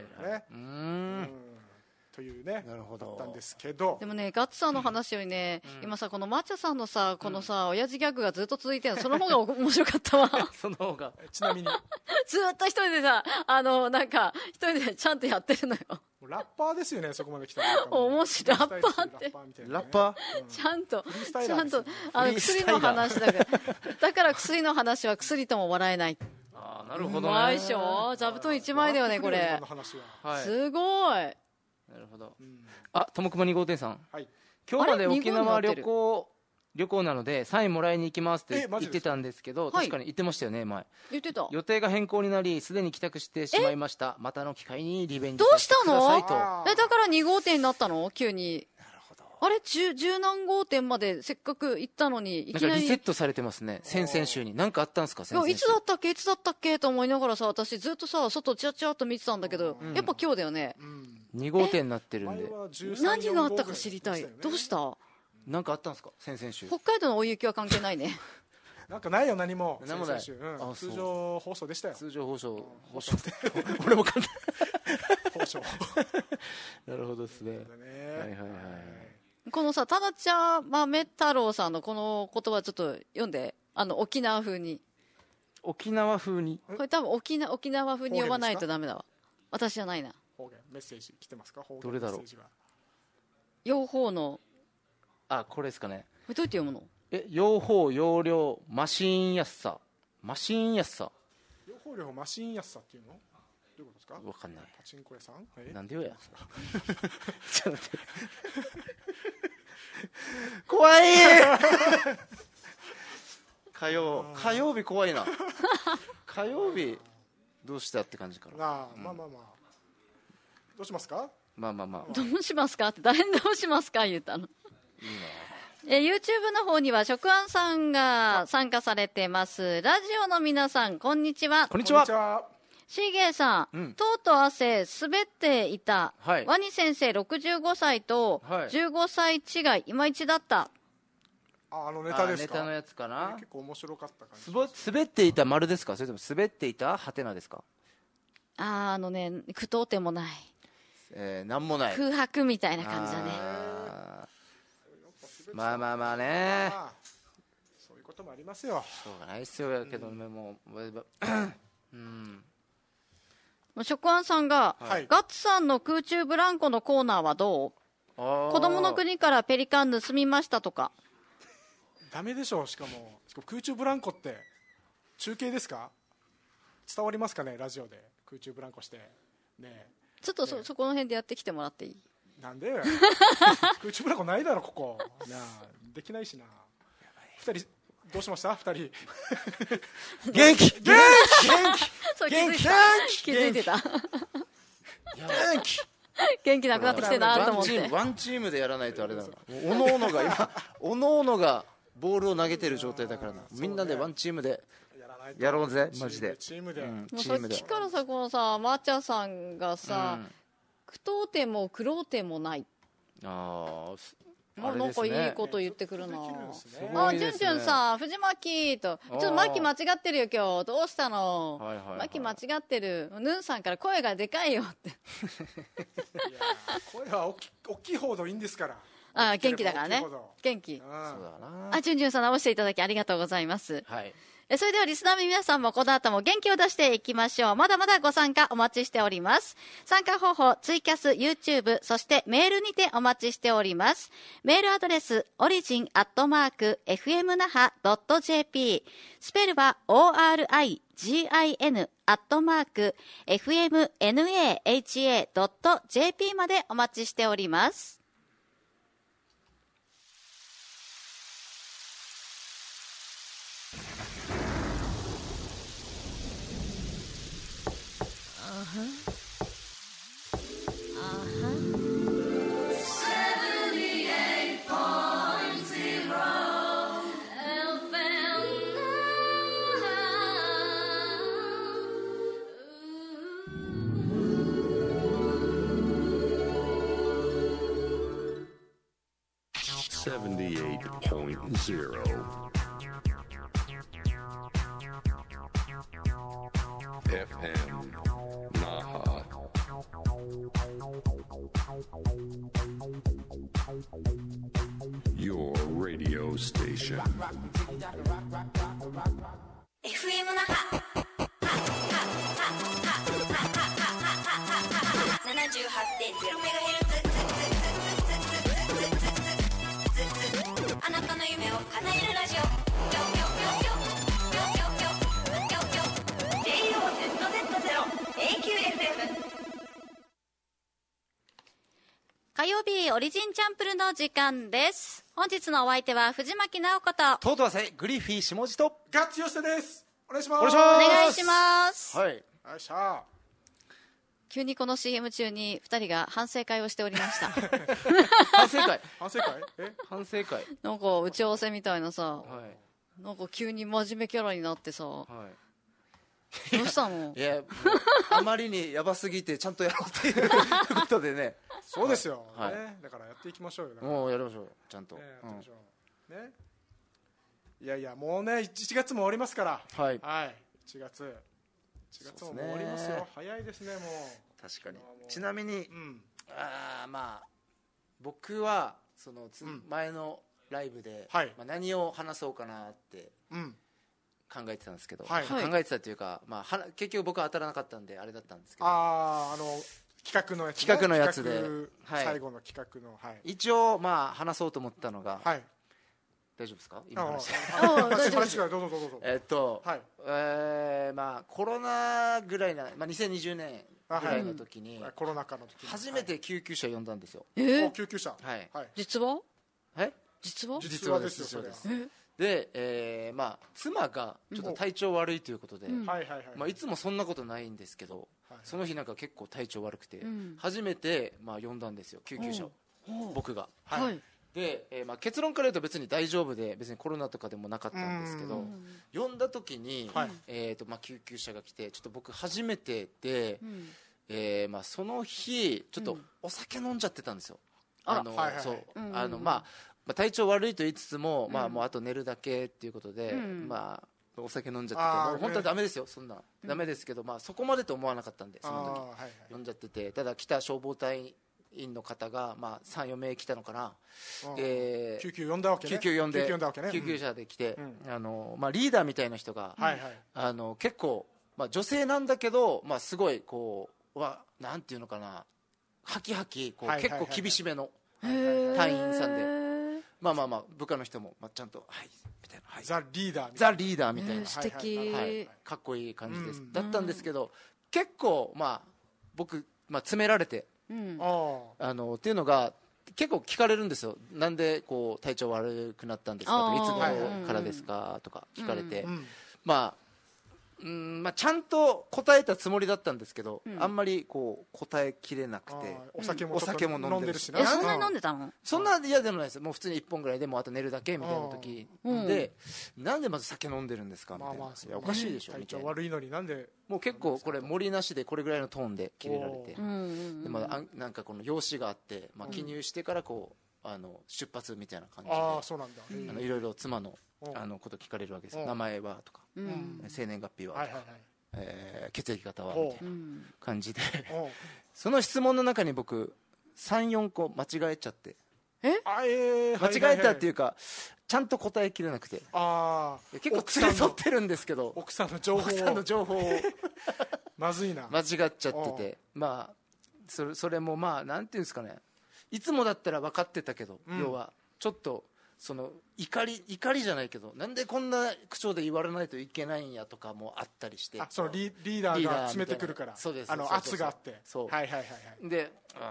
というね、だったんですけど。 でもね、ガッツさんの話よりね、今さ、このマッチャさんのさ、このさ、親父ギャグがずっと続いてるの、その方が面白かったわ。 その方が。 ちなみに。 ずっと一人でさ、なんか、一人でちゃんとやってるのよ。 ラッパーですよね、そこまで来たら。 面白い、ラッパーって。 ラッパーちゃんと、薬の話だから。だから薬の話は薬とも笑えない。 ああ、なるほどね。 うまいでしょ？座布団1枚だよね、これ。すごい。 なるほど。あ、ともくま2号店さん。 はい。 今日まで沖縄旅行なのでサインもらいに行きますって言ってたんですけど、確かに言ってましたよね、前。 言ってた。 予定が変更になり、すでに帰宅してしまいました。またの機会にリベンジどうしたの？ させてくださいと。 だから2号店になったの？急に。 なるほど。 あれ、十何号店までせっかく行ったのに、いきなり。 なんかリセットされてますね、先々週に。なんかあったんですか、先々週。 いつだったっけと思いながらさ、私ずっとさ、外チラチラっと見てたんだけど、やっぱ今日だよね。 2号店になってるんで。 何があったか知りたい。どうした？ なんかあったんですか、先々週。 北海道の大雪は関係ないね。 なんかないよ、何も。 何もない。 通常放送でしたよ。 通常放送って俺も簡単。 放送。 なるほどですね。はいはいはい。 このさ、ただちゃまめ太郎さんのこの言葉ちょっと読んで、沖縄風に。 沖縄風に。 これ多分沖縄風に読まないとダメだわ。私じゃないな。 方言メッセージ来てますか？ どれだろう。 用法の。 あ、これですかね。 これどうやって読むの？ 用法用量マシン安さ。マシン安さ。 用法量マシン安さっていうの？どういうことですか？ わかんない。 パチンコ屋さん？ なんでよや。ちょっと待って。怖い。火曜日怖いな。火曜日どうしたって感じかな。 まあどうしますか？ どうしますかって誰にどうしますか言ったの。YouTube の方には食安さんが参加されてます。ラジオの皆さん、こんにちは。 こんにちは。 シゲさん、とうとう汗滑っていた、ワニ先生65歳と15歳違い、いまいちだった。 ネタですか？ ネタのやつかな。 結構面白かった感じ。滑っていた丸ですか？それとも滑っていたハテナですか？ 句読点もない。 なんもない。 空白みたいな感じだね。 まあね。 そういうこともありますよ。 しょうがないですよけどね、もう。 食安さんが、ガッツさんの空中ブランコのコーナーはどう？子供の国からペリカン盗みましたとか。 ダメでしょ。しかも空中ブランコって中継ですか？伝わりますかね、ラジオで空中ブランコしてね。 ちょっとそこの辺でやってきてもらっていい？ なんで空中ブランコないだろここなあ、できないしな。2人どうしました？2人元気そう気づいてた元気なくなってきてるなと思ってワンチームでやらないとあれだな。おのおのが今おのおのがボールを投げてる状態だからな。みんなでワンチームでやろうぜマジで。 チームで、 もうさっきからさこのさマーチャーさんがさ、句読点も苦労点もない。 あもうなんかいいこと言ってくるな。 あ、 じゅんじゅんさ、藤巻と、ちょっと巻間違ってるよ今日。どうしたの？巻間違ってる。ヌンさんから声がでかいよって。 いや声は大きいほどいいんですから。 あ、元気だからね。元気。 そうだな。 あ、じゅんじゅんさん直していただきありがとうございます。 はい。 それではリスナーの皆さんもこの後も元気を出していきましょう。まだまだご参加お待ちしております。参加方法、ツイキャス、YouTube、そしてメールにてお待ちしております。メールアドレス、origin@fmnaha.jp。スペルは origin@fmnaha.jp までお待ちしております。 78.0 FM Naha. Your radio station. FM 那覇 78.0MHz あなたの夢を叶えるラジオJOZZ0AQFM 火曜日オリジンチャンプルの時間です。本日のお相手は藤巻直子ととうとうせグリフィー下地とガッツヨシテです。お願いします。 お願いします。 はい。 よっしゃ。 急にこの CM 中に2人が反省会をしておりました反省会反省会？ 反省会。 なんか打ち合わせみたいなさ、 はいなんか急に真面目キャラになってさ、 はいどうしたの？ いやあまりにやばすぎてちゃんとやろうっていうことでね。 そうですよ、 はいね、だからやっていきましょうよ。 もうやりましょうちゃんと、 やっていきましょう、ね。いやいやもうね1月も終わりますから。 はい、 はい、1月ももう終わりますよ。早いですねもう。 確かに。ちなみに、まあ僕はその前のライブで、 はい、 何を話そうかなって考えてたんですけど、 はい考えてたというか、結局僕は当たらなかったんであれだったんですけど、 企画のやつ、ね、 企画のやつで、 最後の企画の、はい、 一応話そうと思ったのが、 はい、 大丈夫ですか今話して大丈夫ですどうぞどうぞ。 はい、コロナぐらいな、2020年ぐらいの時に、 コロナ禍の時に初めて救急車呼んだんですよ。 救急車、 はいはい、 実は実話ですよそれは。 で、妻がちょっと体調悪いということで、いつもそんなことないんですけど、その日なんか結構体調悪くて、初めて呼んだんですよ救急車を、僕が。で、結論から言うと別に大丈夫で、別にコロナとかでもなかったんですけど、呼んだ時に、救急車が来て、ちょっと僕初めてで、その日ちょっとお酒飲んじゃってたんですよ。体調悪いと言いつつも、もうあと寝るだけっていうことで、お酒飲んじゃってて、もう本当はダメですよ、そんなダメですけど、そこまでと思わなかったんで、その時飲んじゃってて、ただ来た消防隊員の方が3、4名来たのかな、 救急呼んだわけね。 救急呼んで救急車で来て、リーダーみたいな人が結構女性なんだけど、すごいこうなんていうのかな、ハキハキ結構厳しめの隊員さんで、 まあ部下の人も、ちゃんとはいみたいな、はい、 ザ・リーダーみたいザ・リーダーみたいな、 素敵、 はいかっこいい感じです、だったんですけど、結構僕、詰められて、 な。 っていうのが結構聞かれるんですよ。なんでこう体調悪くなったんですかとか、いつ頃からですかとか聞かれて、ちゃんと答えたつもりだったんですけど、あんまりこう答えきれなくて、 お酒も飲んでるしな。 そんなに飲んでたの？ そんな嫌でもないです。もう普通に1本ぐらいでもうあと寝るだけみたいな時で、なんでまず酒飲んでるんですかみたいな、いやおかしいでしょみたいな。 体調悪いのになんで。 もう結構これ森なしでこれぐらいのトーンで切れられて、でなんかこの用紙があって、記入してからこう出発みたいな感じで、 そうなんだ。 いろいろ妻のこと聞かれるわけですよ。名前はとか、生年月日はとか、血液型はみたいな感じで、その質問の中に僕 3,4 個間違えちゃって、間違えたっていうかちゃんと答えきれなくて、結構連れ添ってるんですけど、 奥さんの情報をまずいな、 間違っちゃってて、それもなんていうんですかね、いつもだったら分かってたけど、要はちょっとその怒りじゃないけど、なんでこんな口調で言われないといけないんやとかもあったりして、 そのリーダーが詰めてくるから、 そうです、 圧があって、 で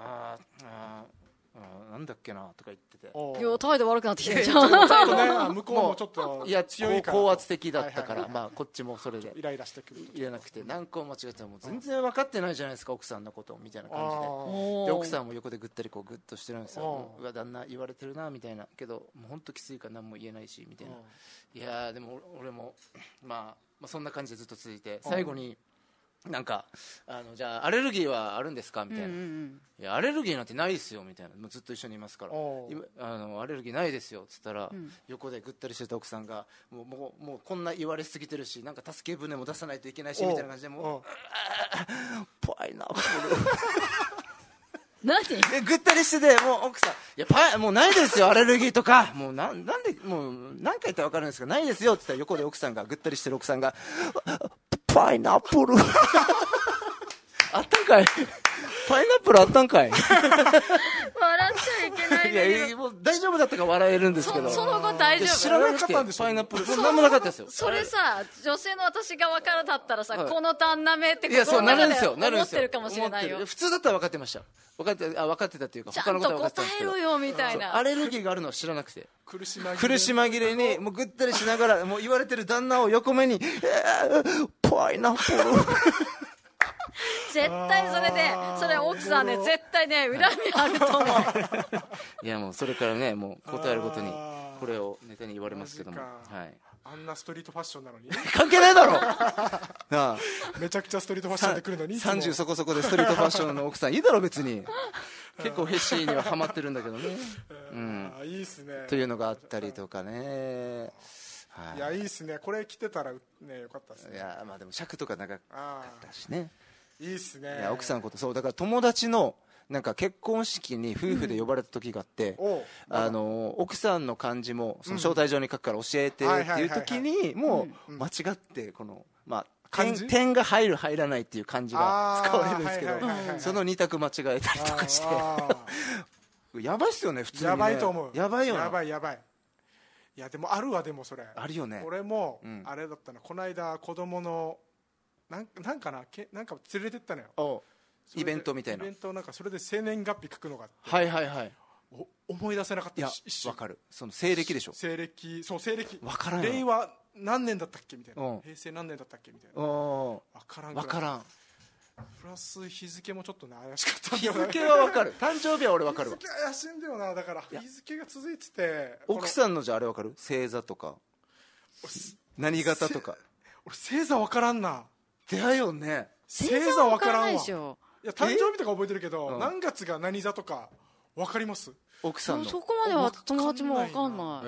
なんだっけなとか言ってて、 いや態度悪くなってきてるじゃん。 向こうもちょっと強いから、 高圧的だったから、こっちもそれでイライラしてくる、 入れなくて、何個間違えても全然分かってないじゃないですか奥さんのことみたいな感じで、奥さんも横でぐったりこうグッとしてるんですよ。うわ旦那言われてるなみたいな、けどもう本当きついから何も言えないしみたいな、いやでも俺もそんな感じでずっと続いて、最後になんかじゃあアレルギーはあるんですかみたいな、いやアレルギーなんてないですよみたいな、もうずっと一緒にいますから、アレルギーないですよっつったら、横でぐったりしてた奥さんがもうこんな言われすぎてるし、なんか助け舟も出さないといけないしみたいな感じで、もうパイナップル何ぐったりしてて、もう奥さんいやもうないですよアレルギーとか、もうなんでもう何回言ったら分かるんですか、ないですよって言ったら、横で奥さんがぐったりしてる奥さんがパイナップルあったんかい、パイナップルあったんかい笑っちゃいけないんだけど、 いやもう大丈夫だったから笑えるんですけど、 その後大丈夫？ 知らなくてパイナップル何もなかったですよ。 それさ、女性の私が分からだったらさ、この旦那めっていやそうなるんですよ、 思ってるかもしれないよ。 普通だったら分かってました、分かってたっていうか、 ちゃんと答えろよみたいな。 アレルギーがあるのは知らなくて、 苦し紛れにもうぐったりしながら、もう言われてる旦那を横目にパイナップル絶対それ奥さんね、絶対ね恨みあると思ういやもうそれからね、もう答えるごとにこれをネタに言われますけども、 あんなストリートファッションなのに関係ないだろなあ、 めちゃくちゃストリートファッションで来るのに 30そこそこでストリートファッションの奥さんいいだろ別に結構ヘッシーにはハマってるんだけどね、 いいっすねというのがあったりとかね、 いやいいっすね、これ着てたらねよかったですね。 いやでも尺とか長かったしね、 いいっすね。 いや奥さんのこと、そうだから友達のなんか結婚式に夫婦で呼ばれた時があって、奥さんの漢字もその招待状に書くから教えてっていう時にもう間違ってこの点が入る入らないっていう漢字が使われるんですけど、その2択間違えたりとかしてやばいっすよね普通にね。 やばいと思う。 やばいよな。 やばいいやでもあるわ、でもそれあるよね。 俺もあれだったな、この間子供のなんか連れてったのよ、 イベントみたいなイベント、なんかそれで生年月日書くのがあって、 はい思い出せなかった。 いや分かる、その西暦でしょ。 西暦分からんよ。 令和何年だったっけみたいな、平成何年だったっけみたいな、分からん。プラス日付もちょっとね怪しかったんだよね。 日付は分かる誕生日は俺分かるわ。 日付怪しいんだよな。だから日付が続いてて、 奥さんのじゃあれ分かる、星座とか何型とか。 俺星座分からんな。 だよね、 星座分からんわ。いや誕生日とか覚えてるけど、何月が何座とか分かります？ 奥さんのそこまでは友達も分かんない。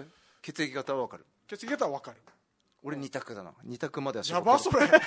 血液型は分かる。 血液型は分かる。 俺2択だな。2択まではやばそれやば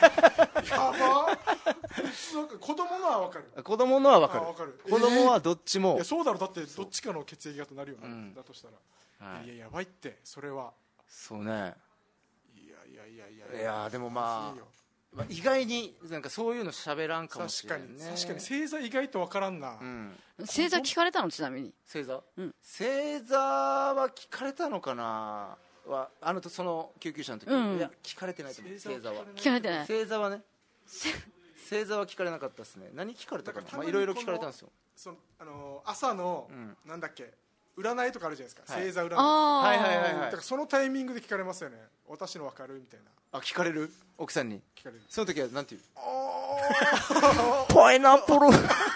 子供のは分かる。 子供のは分かる。子供はどっちも、 いやそうだろ、だってどっちかの血液型になるよな、だとしたら、いややばいって、それは。 そうね。 いやでもまあ、意外になんかそういうの喋らんかもし確かにれないね。 確かに星座意外と分からんな、 星座聞かれたのちなみに。 星座、 うん星座は聞かれたのかなはその救急車の時、 うんいや聞かれてないと思う。星座は聞かれてない。 星座はね星座は聞かれなかったですね。何聞かれたかな。 だからまあいろいろ聞かれたんですよ。 その朝の、なんだっけ占いとかあるじゃないですか、 はい星座占い、 はいはいはいはいだからそのタイミングで聞かれますよね。私の分かるみたいなあ、聞かれる奥さんに。 聞かれる。 その時はなんて言う？ パイナップル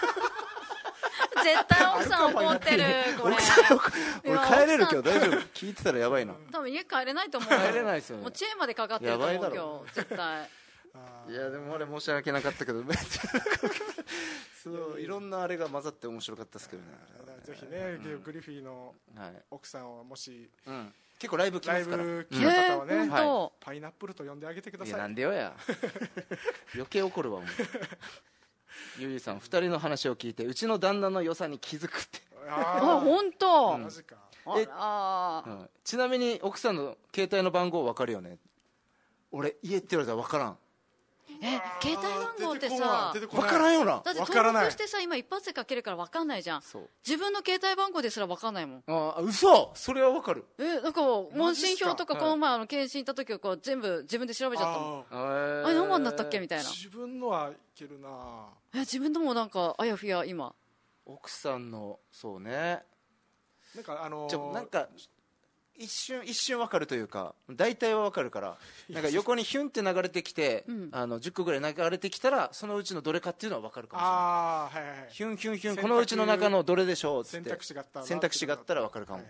絶対奥さん怒ってるこれ。 俺帰れる今日大丈夫？聞いてたらやばいな。 多分家帰れないと思う。 帰れないですよねもうチェーンまでかかってると思うやばいだろ今日絶対。 いやでも俺申し訳なかったけどめっちゃそういろんなあれが混ざって面白かったですけどね。 ぜひね、グリフィーのはい、 奥さんをもし結構ライブ来ライますから。 ブ来る方はね、 本当。 パイナップルと呼んであげてくだいやなさい。 んでよや余計怒るわお前ゆりさん、2人の話を聞いてうちの旦那の良さに気づくってああ本当。 あマジか。 あらちなみに奥さんの携帯の番号分かるよね。俺家って言われたら分からん。 携帯番号ってさ出てこない分からんよな。 だって登わからない録してさ今一発でかけるから分かんないじゃん。 そう。 自分の携帯番号ですら分かんないもん。 あ嘘。それは分かる。 なんか問診票とかマジっすかこの前検診行った時はこう全部自分で調べちゃったもん。 ああれ何番だったっけみたいな。 自分のはいけるな。 自分でもなんかあやふや今。 奥さんのそうね。 なんかなんか一瞬分かるというか大体は分かるからなんか横にヒュンって流れてきて、10個ぐらい流れてきたらそのうちのどれかっていうのは分かるかもしれない。 ああはいはいはい。 ヒュンヒュンヒュン選択このうちの中のどれでしょうっつって選択肢があったら選択肢があったら分かるかも。 はい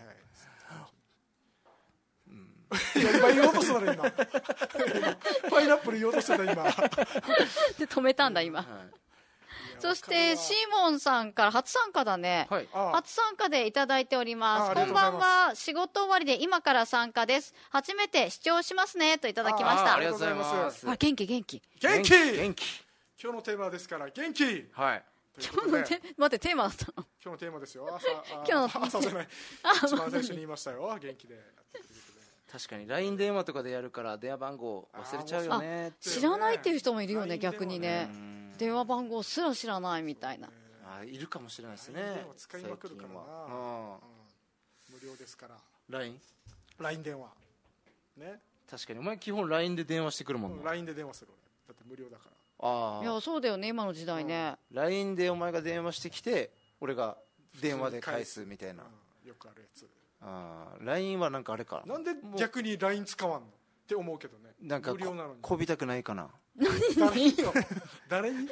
はいいや今言おうとしたら今パイナップル言おうとしてた今。 で止めたんだ今。そしてシーモンさんから初参加だね。 はい。 あ初参加でいただいております。 あこんばんりがとうございは。仕事終わりで今から参加です。初めて視聴しますねといただきました。 ありがとうございます。 あ元気元気。 元気。 元気。 今日のテーマですから元気。 はい。 ということで待ってテーマだったの。 今日のテーマですよ。 今日の朝じゃない。一番最初に言いましたよ。元気でやってるということで。 確かに LINE 電話とかでやるから電話番号忘れちゃうよね。 知らないっていう人もいるよね LINE 電話逆にね。電話番号すら知らないみたいな。 いるかもしれないですね。 LINE 電話使いまくるからな。無料ですから。 LINE。 LINE 電話ね。 確かにお前基本 LINE で電話してくるもんな。 LINE で電話する。だって無料だから。 ああ。 いやそうだよね今の時代ね。 LINE でお前が電話してきて俺が電話で返すみたいな。 よくあるやつ。 LINE はなんかあれか。 なんで逆に LINE 使わんのって思うけどね。 なんか無料なのに。 こびたくないかな。 誰によ。誰に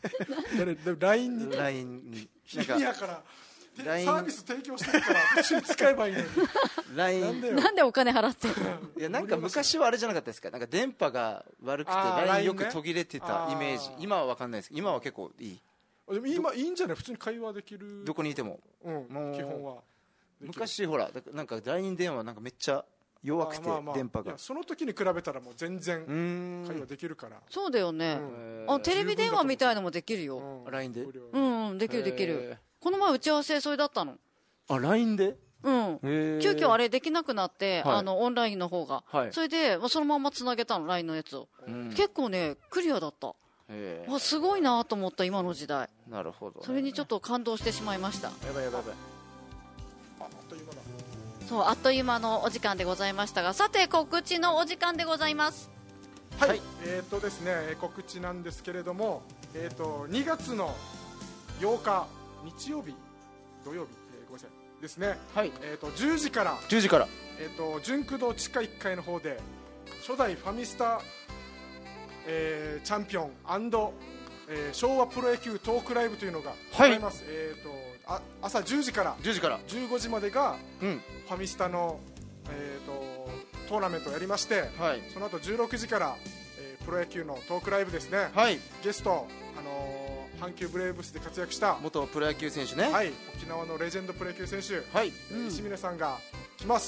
？LINE に。 LINE に。なんいやからサ LINE ービス提供してるから普通に使えばいいのに。 LINE なんでお金払ってるの。 いやなんか昔はあれじゃなかったですか。なんか電波が悪くて LINE よく途切れてたイメージ。今は分かんないですけど今は結構いい。 でも今いいんじゃない？普通に会話できる。 どこにいても。 うん基本は。 昔ほらなんか LINE 電話なんかめっちゃ弱くて電波が。 その時に比べたらもう全然会話できるから。 そうだよね。テレビ電話みたいのもできるよ。 LINE で。 うんできるできる。この前打ち合わせそれだったの。 LINE で。 急遽あれできなくなってオンラインの方が。それでそのままつなげたの LINE のやつを。結構ねクリアだった。すごいなと思った今の時代。 なるほど。 それにちょっと感動してしまいました。 やばいやばいやばい。 あっという間だ。 そうあっという間のお時間でございましたが、さて告知のお時間でございます。 はい、ですね告知なんですけれども、2月の8日日曜日土曜日、ごめんなさいですね、 はい、 10時から純駆動地下1階の方で初代ファミスタ、チャンピオン&、昭和プロ野球トークライブというのがございます。朝10時から15時までがファミスタの、トーナメントをやりまして、その後16時から、プロ野球のトークライブですね、ゲスト、阪急ブレーブスで活躍した元プロ野球選手ね、 沖縄のレジェンドプロ野球選手、石峰さんが来ます。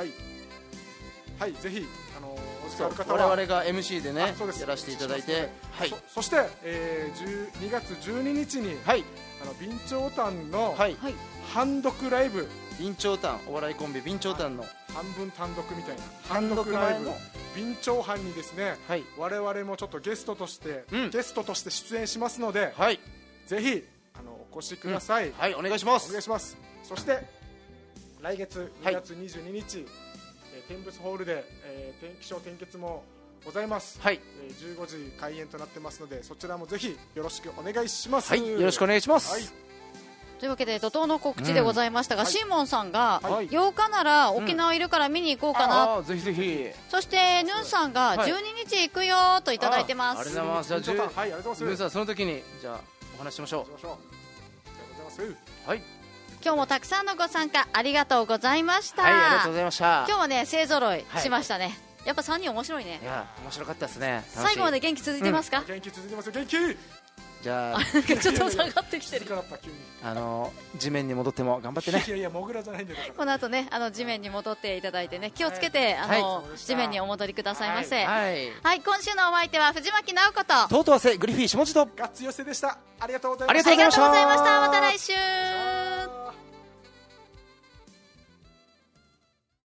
ぜひお時間ある方は我々が MC でねやらせていただいて、 そして、2月12日に備長炭の単独ライブ、 備長炭お笑いコンビ備長炭の半分単独みたいな単独前の備長班にですね、 はい、 我々もちょっとゲストとして、出演しますので、 はい、 ぜひお越しください、 はい、お願いします。 お願いします。そして来月2月22日、天仏ホールで、気象点結もございます、はい、15時開演となってますので、そちらもぜひよろしくお願いします。 はい、よろしくお願いします、はい。 というわけで怒涛の告知でございましたが、シーモンさんが8日なら沖縄いるから見に行こうかな、 ぜひぜひ。 そしてヌンさんが12日行くよといただいてます。 ありがとうございます。じゃあヌンさんその時にじゃあお話しましょう。 はい、今日もたくさんのご参加ありがとうございました。 はい、ありがとうございました。 今日はね勢ぞろいしましたね、やっぱ3人面白いね。 いや面白かったですね。 最後まで元気続いてますか？ 元気続いてますよ、元気。 じゃあちょっと下がってきてる。 地面に戻っても頑張ってね。 いやいやモグラじゃないんだから。 この後ね地面に戻っていただいてね、気をつけて地面にお戻りくださいませ。はい、今週のお相手は藤巻直子とトートワセグリフィー下地とガッツヨセでした。ありがとうございました。 ありがとうございました。また来週。